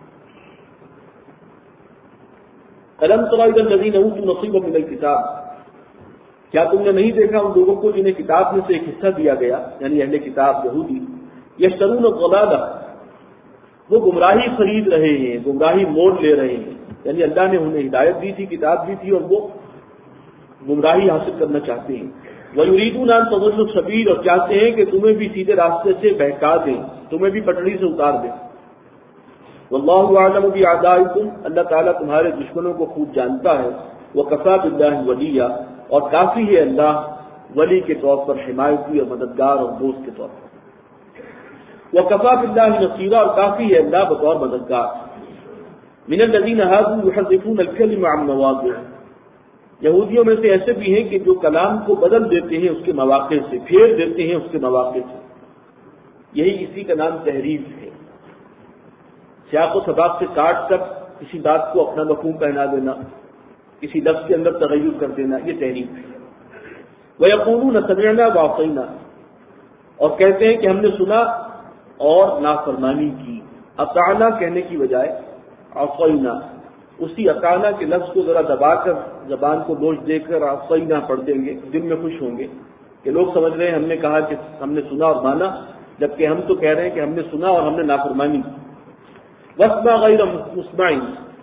الم تر الی الذین اوتوا نصیبا من الکتاب، کیا تم نے نہیں دیکھا ان لوگوں کو جنہیں کتاب میں سے ایک حصہ دیا گیا، یعنی اہل کتاب یہودی، یشترون الضلالہ، وہ گمراہی خرید رہے ہیں، گمراہی مول لے رہے ہیں، یعنی اللہ نے انہیں ہدایت دی تھی، کتاب دی تھی، اور وہ گمراہی حاصل کرنا چاہتے ہیں۔ وَيُرِيدُونَ أَن تَضِلُّوا السَّبِيلَ، اور چاہتے ہیں کہ تمہیں بھی سیدھے راستے سے بہکا دیں، تمہیں بھی پٹڑی سے اتار دیں۔ وَاللَّهُ أَعْلَمُ بِأَعْدَائِكُمْ، اللہ تعالیٰ تمہارے دشمنوں کو خوب جانتا ہے۔ وَكَفَىٰ بِاللَّهِ وَلِيًّا، اور کافی ہے اللہ ولی کے طور پر، حمایتی اور مددگار اور دوست کے طور پر۔ وَكَفَىٰ بِاللَّهِ نَصِيرًا، اور کافی ہے اللہ بطور مددگار۔ مِنَ الَّذِينَ هَادُوا يُحَرِّفُونَ الْكَلِمَ عَن مَّوَاضِعِهِ، یہودیوں میں سے ایسے بھی ہیں کہ جو کلام کو بدل دیتے ہیں اس کے مواقع سے، پھیر دیتے ہیں اس کے مواقع سے، یہی اسی کا نام تحریف ہے، سیاق و سباق سے کاٹ کر کسی بات کو اپنا مفہوم پہنا دینا، کسی لفظ کے اندر تغیر کر دینا، یہ تحریف ہے۔ وَيَقُولُونَ سَمِعْنَا وَعَصَيْنَا، اور کہتے ہیں کہ ہم نے سنا اور نافرمانی کی، اطعنا کہنے کی بجائے عصینا، اسی اطعنا کے لفظ کو ذرا دبا کر زبان کو لوچ دے کر عصینا پڑھ دیں گے، دل میں خوش ہوں گے کہ لوگ سمجھ رہے ہیں ہم نے کہا کہ ہم نے سنا اور مانا، جبکہ ہم تو کہہ رہے ہیں کہ ہم نے سنا اور ہم نے نافرمانی کی۔ وَاسْمَعْ غَيْرَ مُسْمَعٍ،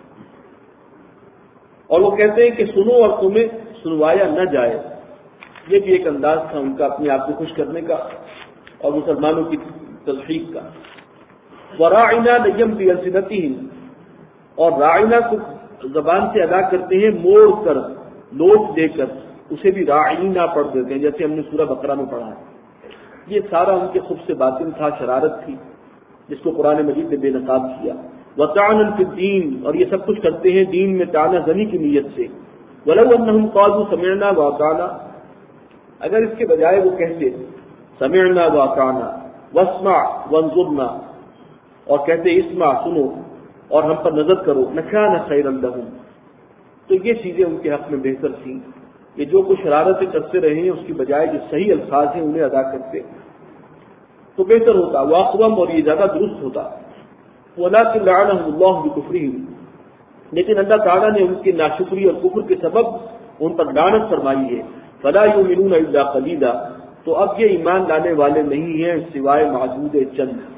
اور وہ کہتے ہیں کہ سنو اور تمہیں سنوایا نہ جائے، یہ بھی ایک انداز تھا ان کا اپنے آپ کو خوش کرنے کا اور مسلمانوں کی تضحیق کا۔ وَرَاعِنَا لَيًّا بِأَلْسِنَتِهِمْ، اور راعینا کو زبان سے ادا کرتے ہیں موڑ کر، لوٹ دے کر، اسے بھی راعینا پڑھ دیتے ہیں، جیسے ہم نے سورہ بقرہ میں پڑھا ہے۔ یہ سارا ان کے خبث باطن تھا، شرارت تھی، جس کو قرآن مجید نے بے نقاب کیا۔ وَطَعْنًا فِي الدِّينِ، اور یہ سب کچھ کرتے ہیں دین میں طعنہ زنی کی نیت سے۔ وَلَوْ أَنَّهُمْ قَالُوا سَمِعْنَا وَأَطَعْنَا، اگر اس کے بجائے وہ کہتے سَمِعْنَا وَأَطَعْنَا وَاسْمَعْ وَانظُرْنَا، اور کہتے اسمع سنو اور ہم پر نظر کرو، لَكَانَ خَيْرًا لَهُمْ، تو یہ چیزیں ان کے حق میں بہتر تھیں، یہ جو کچھ شرارتیں کرتے رہے ہیں اس کی بجائے جو صحیح الفاظ ہیں انہیں ادا کرتے تو بہتر ہوتا، واقوم، اور یہ زیادہ درست ہوتا۔ وَلَٰكِن لَعَنَهُمُ اللَّهُ بِكُفْرِهِمْ، لیکن اللہ تعالیٰ نے ان کی ناشکری اور کفر کے سبب ان پر لعنت فرمائی ہے۔ فَلَا يُؤْمِنُونَ إِلَّا قَلِيلًا، تو اب یہ ایمان لانے والے نہیں ہیں سوائے معدود چند کے۔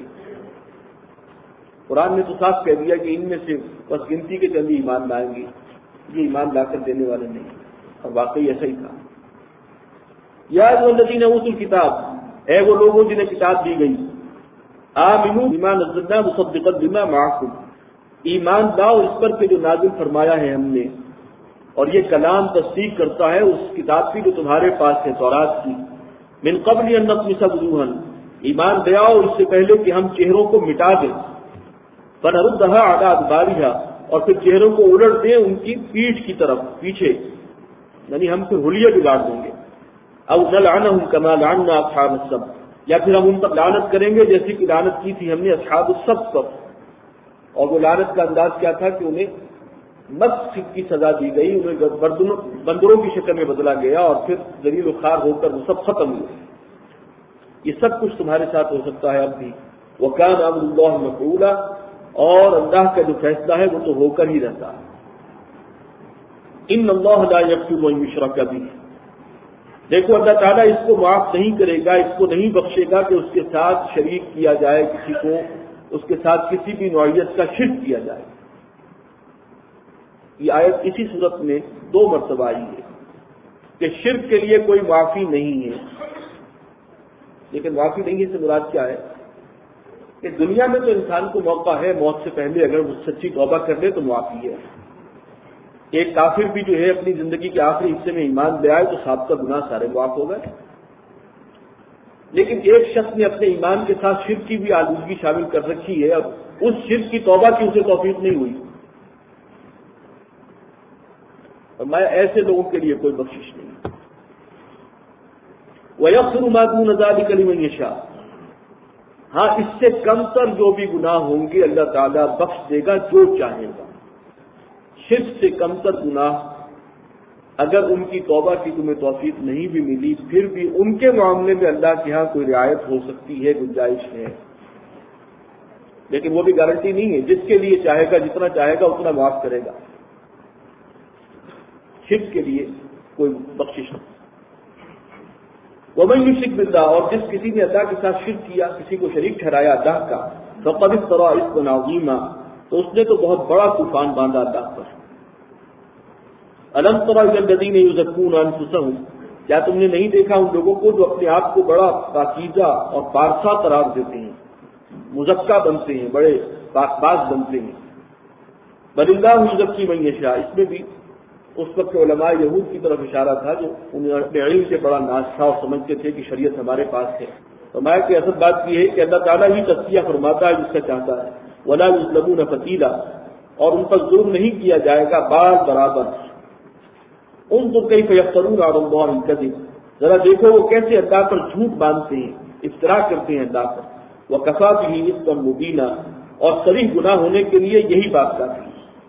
قرآن نے تو صاف کہہ دیا کہ ان میں سے بس گنتی کے چند ایمان لائیں گے، یہ ایمان لا کر دینے والے نہیں، اور واقعی ایسا ہی تھا۔ یا ایھا الذین اوتوا الکتاب، اے وہ لوگوں جنہیں کتاب دی گئی، آمنوا بما نزلنا مصدقا بما معكم، ایمان لاؤ اس پر کہ جو نازل فرمایا ہے ہم نے، اور یہ کلام تصدیق کرتا ہے اس کتاب کی جو تمہارے پاس ہے، تورات کی۔ من قبل ان نطمس وجوہا، ایمان لے آؤ اس سے پہلے کہ ہم چہروں کو مٹا دیں، فنردها علی ادبارها، اور پھر چہروں کو الٹ دیں ان کی پیٹھ کی طرف، پیچھے، یعنی ہم پھر حلیے بگاڑ دیں گے۔ او نلعنهم كما لعنا اصحاب السبت، یا پھر ہم ان پر لعنت کریں گے جیسی کہ لعنت کی تھی ہم نے اصحاب السبت پر۔ اور وہ لعنت کا انداز کیا تھا کہ انہیں مسخ کی سزا دی گئی، انہیں بندروں کی شکل میں بدلا گیا اور پھر ذلیل و خوار ہو کر وہ سب ختم ہوئے۔ یہ سب کچھ تمہارے ساتھ ہو سکتا ہے اب بھی۔ وَكَانَ أَمْرُ اللَّهِ مَفْعُولًا، اور اللہ کا جو فیصلہ ہے وہ تو ہو کر ہی رہتا ہے۔ إِنَّ اللَّهَ لَا يَغْفِرُ أَن يُشْرَكَ بِهِ، دیکھو اللہ تعالیٰ اس کو معاف نہیں کرے گا، اس کو نہیں بخشے گا کہ اس کے ساتھ شریک کیا جائے، کسی کو اس کے ساتھ کسی بھی نوعیت کا شرک کیا جائے۔ یہ آیت اسی صورت میں دو مرتبہ آئی ہے کہ شرک کے لیے کوئی معافی نہیں ہے، لیکن معافی نہیں ہے سے مراد کیا ہے کہ دنیا میں تو انسان کو موقع ہے موت سے پہلے اگر وہ سچی توبہ کر لے تو معافی ہے۔ ایک کافر بھی جو ہے اپنی زندگی کے آخری حصے میں ایمان لے آئے تو سابقہ گناہ سارے معاف ہو گئے، لیکن ایک شخص نے اپنے ایمان کے ساتھ شرک کی بھی آلودگی شامل کر رکھی ہے، اب اس شرک کی توبہ کی اسے توفیق نہیں ہوئی، اور میں ایسے لوگوں کے لیے کوئی بخشش نہیں۔ وَيَغْفِرُ مَا دُونَ ذَلِكَ لِمَن يَشَاءُ، ہاں اس سے کم تر جو بھی گناہ ہوں گے اللہ تعالیٰ بخش دے گا جو چاہے گا۔ شرک سے کم تر گناہ اگر ان کی توبہ کی تمہیں توفیق نہیں بھی ملی پھر بھی ان کے معاملے میں اللہ کے ہاں کوئی رعایت ہو سکتی ہے، گنجائش ہے، لیکن وہ بھی گارنٹی نہیں ہے۔ جس کے لیے چاہے گا جتنا چاہے گا اتنا معاف کرے گا، شرک کے لیے کوئی بخشش نہیں۔ وَمَن يُشْرِكْ بِاللَّهِ، اور جس کسی نے اللہ کے ساتھ شرک کیا، کسی کو شریک ٹھہرایا اللہ کا، فَقَدِ افْتَرَىٰ إِثْمًا عَظِيمًا، تو اس نے تو بہت بڑا طوفان باندھا اللہ پر۔ أَلَمْ تَرَ إِلَى الَّذِينَ يُزَكُّونَ أَنفُسَهُمْ، کیا تم نے نہیں دیکھا ان لوگوں کو جو اپنے آپ کو بڑا پاکیزہ اور پارسا قرار دیتے ہیں، مزکا بنتے ہیں، بڑے پاک باز بنتے ہیں۔ بَلِ اللَّهُ يُزَكِّي مَن يَشَاءُ، اس میں بھی اس وقت علماء یہود کی طرف اشارہ تھا جو انہیں اپنے علم سے بڑا ناز تھا اور سمجھتے تھے کہ شریعت ہمارے پاس ہے۔ تو میں کہ اصل بات یہ ہے کہ اللہ تعالیٰ ہی تزکیہ فرماتا ہے جس کا چاہتا ہے۔ وَلَا يُظْلَمُونَ فَتِيلًا، اور ان پر ظلم نہیں کیا جائے گا بال برابر۔ انظر کیف یفترون علی اللہ الکذب، ذرا دیکھو وہ کیسے اللہ پر جھوٹ باندھتے ہیں، افترا کرتے ہیں اللہ پر۔ وَکَفَىٰ بِهِ إِثْمًا مُبِینًا، اور صریح گناہ ہونے کے لیے یہی بات کافی ہے۔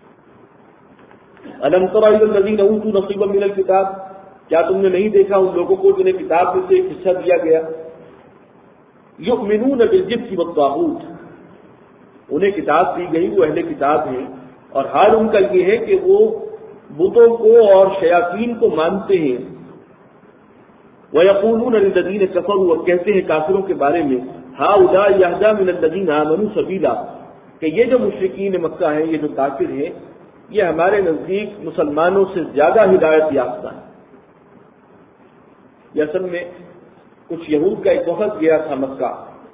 أَلَمْ تَرَ إِلَى الَّذِينَ أُوتُوا نَصِيبًا مِنَ الْكِتَابِ، کیا تم نے نہیں دیکھا ان لوگوں کو جنہیں کتاب میں سے ایک حصہ دیا گیا؟ يُؤْمِنُونَ بِالْجِبْتِ وَالطَّاغُوتِ، انہیں کتاب دی گئی، وہ اہل کتاب ہیں، اور حال ان کا یہ ہے کہ وہ بتوں کو اور شیاطین کو مانتے ہیں۔ وَيَقُولُونَ لِلَّذِينَ كَفَرُوا، اور کہتے ہیں کافروں کے بارے میں، هَؤُلَاءِ أَهْدَىٰ مِنَ الَّذِينَ آمَنُوا سَبِيلًا، کہ یہ جو مشرکین مکہ ہیں، یہ جو کافر ہیں، یہ ہمارے نزدیک مسلمانوں سے زیادہ ہدایت یافتہ ہے۔ یہ اصل میں کچھ یہود کا ایک وفد گیا تھا مکہ،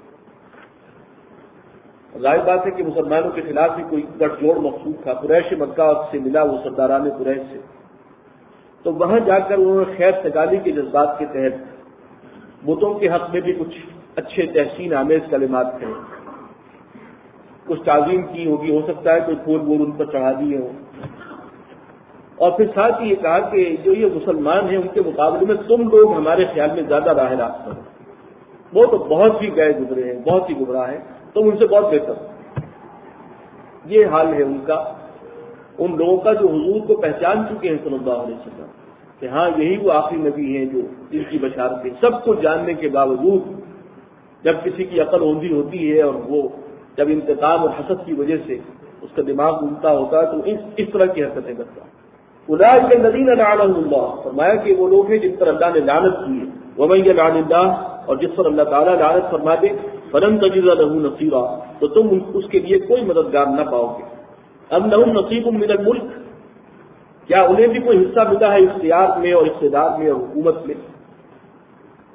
ظاہر بات ہے کہ مسلمانوں کے خلاف بھی کوئی گٹھ جوڑ مقصود تھا، قریش مکہ سے ملا وہ سرداران قریش سے، تو وہاں جا کر انہوں نے خیر سگالی کے جذبات کے تحت بتوں کے حق میں بھی کچھ اچھے تحسین آمیز کلمات کہے، کچھ تعظیم کی ہوگی، ہو سکتا ہے کوئی پھول وول ان پر چڑھا دیے ہوں، اور پھر ساتھ ہی یہ کہا کہ جو یہ مسلمان ہیں ان کے مقابلے میں تم لوگ ہمارے خیال میں زیادہ راہ راستہ ہو، وہ تو بہت ہی گئے گزرے ہیں، بہت ہی گمراہ ہیں، تم ان سے بہت بہتر۔ یہ حال ہے ان کا، ان لوگوں کا جو حضور کو پہچان چکے ہیں صلی اللہ علیہ وسلم کہ ہاں یہی وہ آخری نبی ہیں جو جن کی بشارت ہے۔ سب کچھ جاننے کے باوجود جب کسی کی عقل اوندھی ہوتی ہے اور وہ جب انتقام اور حسد کی وجہ سے اس کا دماغ گھومتا ہوتا ہے تو اس طرح کی حرکتیں کرتا ہے۔ اولئک الذین لعنهم اللہ، فرمایا کہ وہ لوگ ہیں جن پر اللہ نے لعنت کی ہے۔ ومن یلعن اللہ، اور جس پر اللہ تعالیٰ لعنت فرما دے، فلن تجد له نصیرا، تو تم اس کے لیے کوئی مددگار نہ پاؤ گے۔ ام لهم نصیب من الملک، کیا انہیں بھی کوئی حصہ ملا ہے اختیار میں اور اقتدار میں اور حکومت میں؟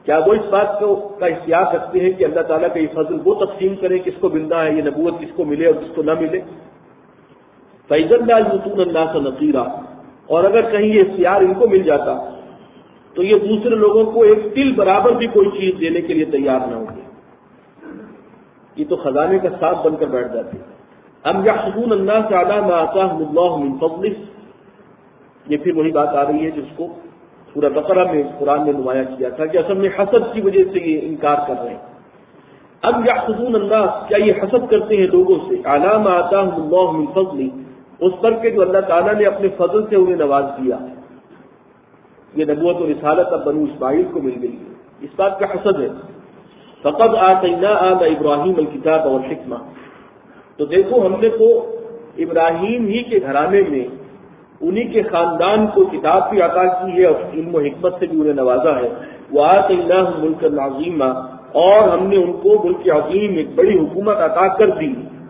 کیا وہ اس بات کو کا اختیار رکھتے ہیں کہ اللہ تعالیٰ کا یہ فضل وہ تقسیم کرے کس کو ملنا ہے، یہ نبوت کس کو ملے اور کس کو نہ ملے؟ فَإِذَا لَا يُؤْتُونَ النَّاسَ نَقِيرًا، اور اگر کہیں یہ اختیار ان کو مل جاتا تو یہ دوسرے لوگوں کو ایک تل برابر بھی کوئی چیز دینے کے لیے تیار نہ ہوگی، یہ تو خزانے کا ساتھ بن کر بیٹھ جاتے۔ ام یحسدون الناس علی ما آتاہم اللہ من فضلہ، یہ پھر وہی بات آ رہی ہے جس کو سورہ بقرہ میں قرآن نے نمایاں کیا تھا کہ اصل میں حسد کی وجہ سے یہ انکار کر رہے ہیں۔ ام یحسدون الناس، کیا یہ حسد کرتے ہیں لوگوں سے، علی ما آتاہم اللہ من فضلہ، اس پر کہ جو اللہ تعالیٰ نے اپنے فضل سے انہیں نواز دیا، یہ نبوت و رسالت اب بنو اسماعیل کو مل گئی ہے، اس بات کا حسد ہے۔ فقد آتینا آل ابراہیم الکتاب والحکمہ، تو دیکھو ہم نے تو ابراہیم ہی کے گھرانے میں انہی کے خاندان کو کتاب بھی عطا کی ہے اور علم و حکمت سے بھی انہیں نوازا ہے۔ وآتیناہم ملکا عظیما، اور ہم نے ان کو ملک عظیم، ایک بڑی حکومت عطا کر دی۔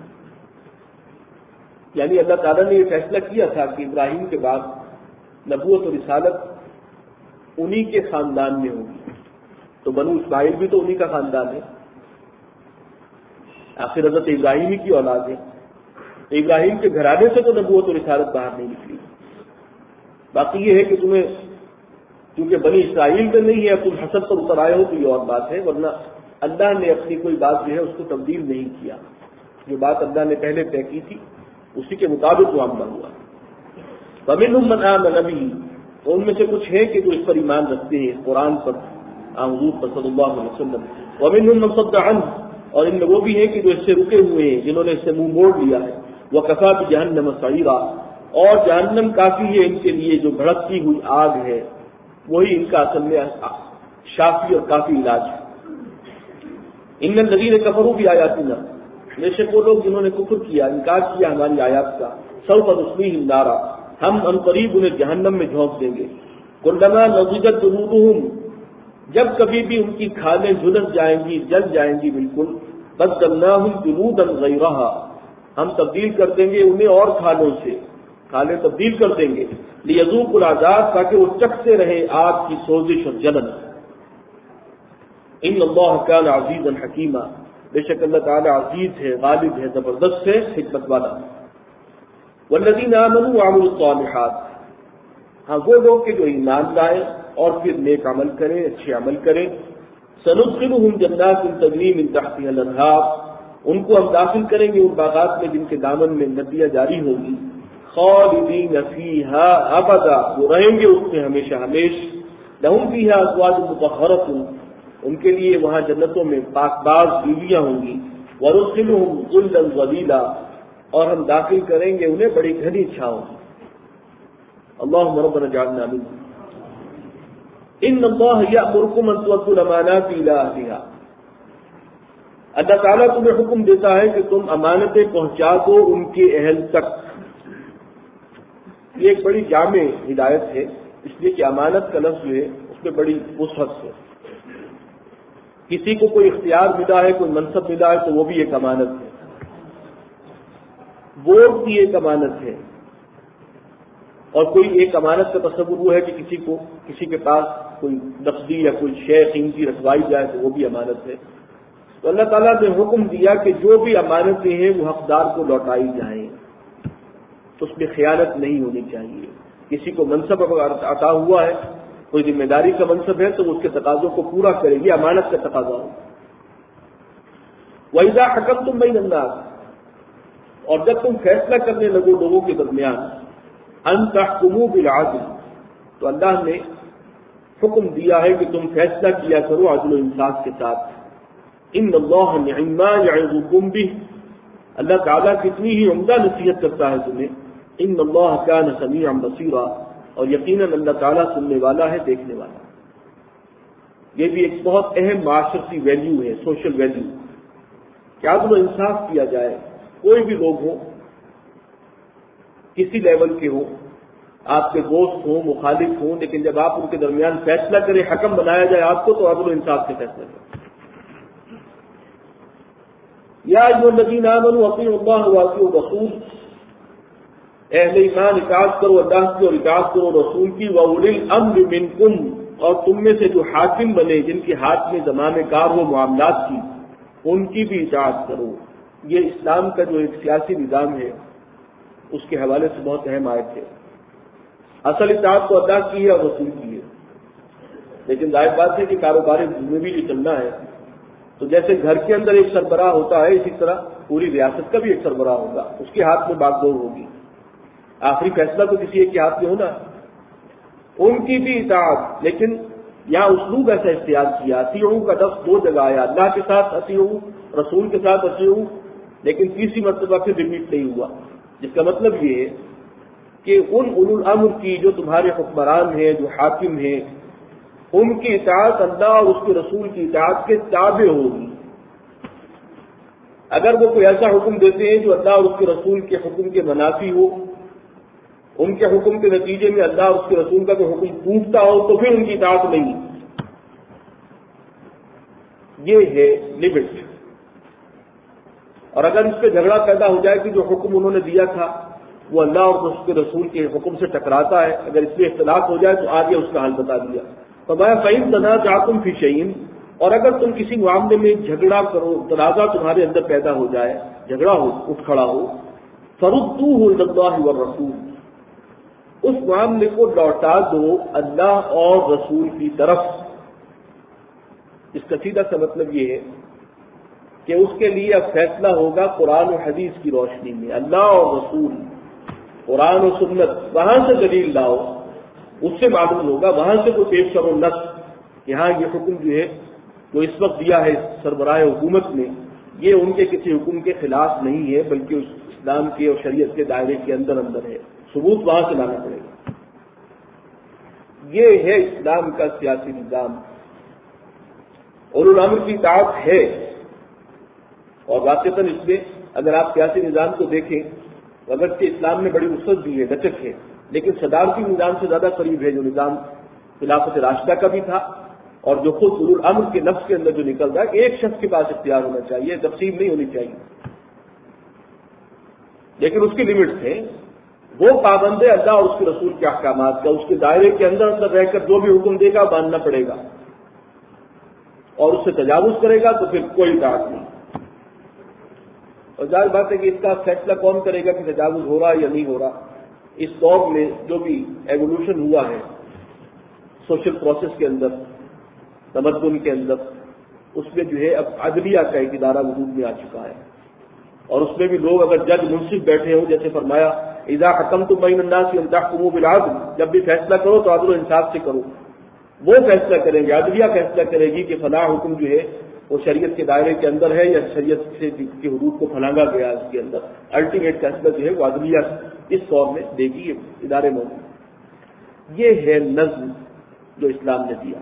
یعنی اللہ تعالیٰ نے یہ فیصلہ کیا تھا کہ ابراہیم کے بعد نبوت و رسالت انہی کے خاندان میں ہوگی، تو بنو اسماعیل بھی تو انہی کا خاندان ہے، آخر حضرت ابراہیم ہی کی اولاد ہے، تو ابراہیم کے گھرانے سے تو نبوت و رسالت باہر نہیں نکلی۔ باقی یہ ہے کہ تمہیں کیونکہ بنی اسرائیل میں نہیں ہے، اب تم حسد پر اتر آئے ہو تو یہ اور بات ہے، ورنہ اللہ نے اپنی کوئی بات جو ہے اس کو تبدیل نہیں کیا، جو بات اللہ نے پہلے طے کی تھی اسی کے مطابق وہ عمل ہوا۔ فَمِنْهُمْ مَنْ آمَنَ بِهِ، تو ان میں سے کچھ ہے کہ جو اس پر ایمان رکھتے ہیں، قرآن پر، حضور صلی اللہ علیہ وسلم۔ وَمِنْهُمْ مَنْ صَدَّ عَنْهُ، اور ان لوگوں بھی ہیں کہ جو اس سے رکے ہوئے ہیں، جنہوں نے اس سے منہ موڑ لیا ہے۔ وَكَفَىٰ بِجَهَنَّمَ سَعِيرًا، اور جہنم کافی ہے ان کے لیے، جو بھڑکتی ہوئی آگ ہے وہی ان کا اصل میں شافی اور کافی علاج ہے۔ ان الذین کفروا بآیاتنا، بے شک وہ لوگ جنہوں نے کفر کیا، انکار کیا ہماری آیات کا، سوف نصلیہم نارا، ہم ان قریب انہیں جہنم میں جھونک دیں گے۔ کلما نضجت جلودہم، جب کبھی بھی ان کی کھالیں جھلس جائیں گی، جل جائیں گی بالکل، بدلناہم جلودا غیرہا، ہم تبدیل کر دیں گے انہیں اور کھالوں سے، کھالیں تبدیل کر دیں گے، لیذوقوا العذاب، تاکہ وہ چکھتے رہے آگ کی سوزش اور جلن۔ ان اللہ کان عزیزا حکیما، بے شک اللہ تعالی عزیز ہے، غالب ہے، زبردست ہے، حکمت والا۔ والذین آمنوا وعملوا الصالحات، ہاں وہ لوگ کہ جو ایمان لائے اور پھر نیک عمل کریں، اچھے عمل کریں، سندخلهم جنات تجری من تحتها الانہار، ان کو ہم داخل کریں گے ان باغات میں جن کے دامن میں ندیاں جاری ہوں گی، خالدین فیہا ابدا، وہ رہیں گے اس میں ہمیشہ ہمیش، لہم فیہا ازواج مطہرۃ، ان کے لیے وہاں جنتوں میں پاک باز بیویاں ہوں گی، وَرُدْخِلُهُمْ ظِلًّا ظَلِيلًا، اور ہم داخل کریں گے انہیں بڑی گھنی چھاؤں۔ اللہم ربنا اجعلنا منہم۔ ان اللہ یأمرکم ان تؤدوا الامانات الی اہلہا، اللہ تعالیٰ تمہیں حکم دیتا ہے کہ تم امانتیں پہنچا دو ان کے اہل تک۔ یہ ایک بڑی جامع ہدایت ہے، اس لیے کہ امانت کا لفظ جو ہے اس میں بڑی وسعت ہے۔ کسی کو کوئی اختیار ملا ہے، کوئی منصب ملا ہے، تو وہ بھی ایک امانت ہے، ووٹ بھی ایک امانت ہے، اور کوئی ایک امانت کا تصور وہ ہے کہ کسی کو کسی کے پاس کوئی نقدی یا کوئی شے قیمتی رکھوائی جائے تو وہ بھی امانت ہے۔ تو اللہ تعالیٰ نے حکم دیا کہ جو بھی امانتیں ہیں وہ حقدار کو لوٹائی جائیں، تو اس میں خیانت نہیں ہونی چاہیے۔ کسی کو منصب عطا ہوا ہے، کوئی ذمہ داری کا منصب ہے، تو اس کے تقاضوں کو پورا کرے گی، امانت کا تقاضا ہو۔ وَإِذَا حَكَمْتُم بَيْنَ النَّاسِ، اور جب تم فیصلہ کرنے لگو لوگوں کے درمیان، أَن تَحْكُمُوا بِالْعَدْلِ، تو اللہ نے حکم دیا ہے کہ تم فیصلہ کیا کرو عدل و انصاف کے ساتھ۔ إِنَّ اللَّهَ نِعِمَّ مَا يَعِظُكُم بِهِ، اللہ تعالیٰ کتنی ہی عمدہ نصیحت کرتا ہے تمہیں۔ إِنَّ اللَّهَ كَانَ سَمِيعًا بَصِيرًا، اور یقیناً اللہ تعالیٰ سننے والا ہے، دیکھنے والا۔ یہ بھی ایک بہت اہم معاشرتی ویلیو ہے، سوشل ویلیو، کہ عدل و انصاف کیا جائے۔ کوئی بھی لوگ ہوں، کسی لیول کے ہوں، آپ کے دوست ہوں، مخالف ہوں، لیکن جب آپ ان کے درمیان فیصلہ کریں، حکم بنایا جائے آپ کو، تو عدل و انصاف سے فیصلہ کریں۔ یا ایھا الذین آمنوا اطیعوا اللہ واطیعوا الرسول، اہل ایمان اطاعت کرو اللہ کی اور اطاعت کرو رسول کی، وَأُولِي الْأَمْرِ مِنْکُمْ، اور تم میں سے جو حاکم بنے جن کے ہاتھ میں زمانے کار ہو معاملات کی ان کی بھی اطاعت کرو. یہ اسلام کا جو ایک سیاسی نظام ہے اس کے حوالے سے بہت اہم آیت ہے. اصل اطاعت تو اللہ کی ہے اور رسول کی ہے، لیکن ظاہر بات ہے کہ کاروباری میں بھی یہ چلنا ہے تو جیسے گھر کے اندر ایک سربراہ ہوتا ہے اسی طرح پوری ریاست کا بھی ایک سربراہ ہوگا، اس کے ہاتھ میں باغ دور ہوگی، آخری فیصلہ تو کسی ایک کے ہاتھ میں ہونا. ان کی بھی اطاعت، لیکن یہاں اسلوب ایسا اختیار کیا. اطیعوا کا لفظ دو جگہ آیا، اللہ کے ساتھ اطیعوا، رسول کے ساتھ اطیعوا، لیکن تیسری مرتبہ پھر ریپیٹ نہیں ہوا، جس کا مطلب یہ ہے کہ ان اولو الامر کی جو تمہارے حکمران ہیں، جو حاکم ہیں، ان کی اطاعت اللہ اور اس کے رسول کی اطاعت کے تابع ہوگی. اگر وہ کوئی ایسا حکم دیتے ہیں جو اللہ اور اس کے رسول کے حکم کے منافی ہو، ان کے حکم کے نتیجے میں اللہ اور اس کے رسول کا کوئی حکم ٹوٹتا ہو تو پھر ان کی اطاعت نہیں. یہ ہے لمٹ. اور اگر اس پہ جھگڑا پیدا ہو جائے کہ جو حکم انہوں نے دیا تھا وہ اللہ اور اس کے رسول کے حکم سے ٹکراتا ہے، اگر اس میں اختلاف ہو جائے تو آگے اس کا حل بتا دیا. فَمَا فَإِن تَنَازَعْتُمْ فِي شَيْءٍ، اور اگر تم کسی معاملے میں جھگڑا کرو، تنازع تمہارے اندر پیدا ہو جائے، جھگڑا ہو اٹھ کھڑا ہو، فَرُدُّوهُ إِلَى اللَّهِ وَالرَّسُولِ، اس معاملے کو لوٹا دو اللہ اور رسول کی طرف. اس کا سیدھا سا مطلب یہ ہے کہ اس کے لیے اب فیصلہ ہوگا قرآن و حدیث کی روشنی میں. اللہ اور رسول، قرآن و سنت، وہاں سے دلیل لاؤ، اس سے معلوم ہوگا، وہاں سے کوئی پیش کرو نص کہ ہاں یہ حکم جو ہے جو اس وقت دیا ہے سربراہ حکومت نے یہ ان کے کسی حکم کے خلاف نہیں ہے بلکہ اس اسلام کے اور شریعت کے دائرے کے اندر اندر ہے. ثبوت وہاں سے لانا پڑے گا. یہ ہے اسلام کا سیاسی نظام. اولو الامر کی اطاعت ہے، اور واقعتاً اس میں اگر آپ سیاسی نظام کو دیکھیں اگرچہ اسلام میں بڑی وسعت بھی ہے، لچک ہے، لیکن صدارتی نظام سے زیادہ قریب ہے جو نظام خلافت راشدہ کا بھی تھا اور جو خود اولو الامر کے نفس کے اندر جو نکل رہا ہے. ایک شخص کے پاس اختیار ہونا چاہیے، تقسیم نہیں ہونی چاہیے، لیکن اس کی لمٹس ہیں. وہ پابند ہے اللہ اور اس کے رسول کے احکامات کا، اس کے دائرے کے اندر اندر رہ کر جو بھی حکم دے گا ماننا پڑے گا، اور اس سے تجاوز کرے گا تو پھر کوئی اطاعت نہیں. اور ظاہر بات ہے کہ اس کا فیصلہ کون کرے گا کہ تجاوز ہو رہا یا نہیں ہو رہا. اس دور میں جو بھی ایوولوشن ہوا ہے سوشل پروسیس کے اندر، تمدن کے اندر، اس میں جو ہے اب عدلیہ کا ایک ادارہ وجود میں آ چکا ہے، اور اس میں بھی لوگ اگر جج منصف بیٹھے ہوں، جیسے فرمایا اذا حکمتم بین الناس ان تحکموا بالعدل، جب بھی فیصلہ کرو تو عدل و انصاف سے کرو. وہ فیصلہ کریں گے، عدلیہ فیصلہ کرے گی کہ فلاں حکم جو ہے وہ شریعت کے دائرے کے اندر ہے یا شریعت سے کی حدود کو پھلانگا گیا اس کے اندر. الٹیمیٹ فیصلہ جو ہے وہ عدلیہ اس دور میں دے گی، ادارے موجود. یہ ہے نظم جو اسلام نے دیا.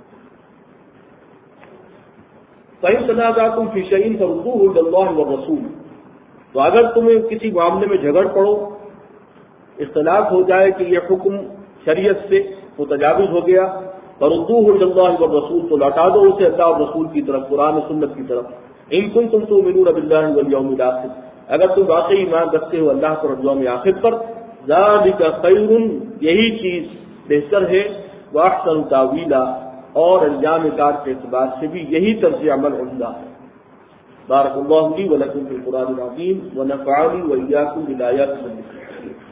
فَإِن تَنَازَعْتُمْ فِي شَيْءٍ فَرُدُّوهُ إِلَى اللَّهِ وَالرَّسُولِ، تو اگر تمہیں کسی معاملے میں جھگڑ پڑو، اختلاف ہو جائے کہ یہ حکم شریعت سے وہ تجاوز ہو گیا، فَرُدُّوهُ إِلَى اللَّهِ وَالرَّسُولِ، تو لوٹا دو اسے اللہ اور رسول کی طرف، قرآن و سنت کی طرف. إِن كُنتُمْ تُؤْمِنُونَ بِاللَّهِ وَالْيَوْمِ الْآخِرِ، اگر تم واقعی ایمان رکھتے ہو اللہ پر اور یوم آخر پر. ذَلِكَ خَيْرٌ، یہی چیز بہتر ہے، وَأَحْسَنُ تَأْوِيلًا، اور انجام کار کے اعتبار سے بھی یہی طرز عمل عمدہ ہے. بارک اللہ لی ولکم فی القرآن العظیم ونفعنی وإیاکم بالآیات والذکر الحکیم.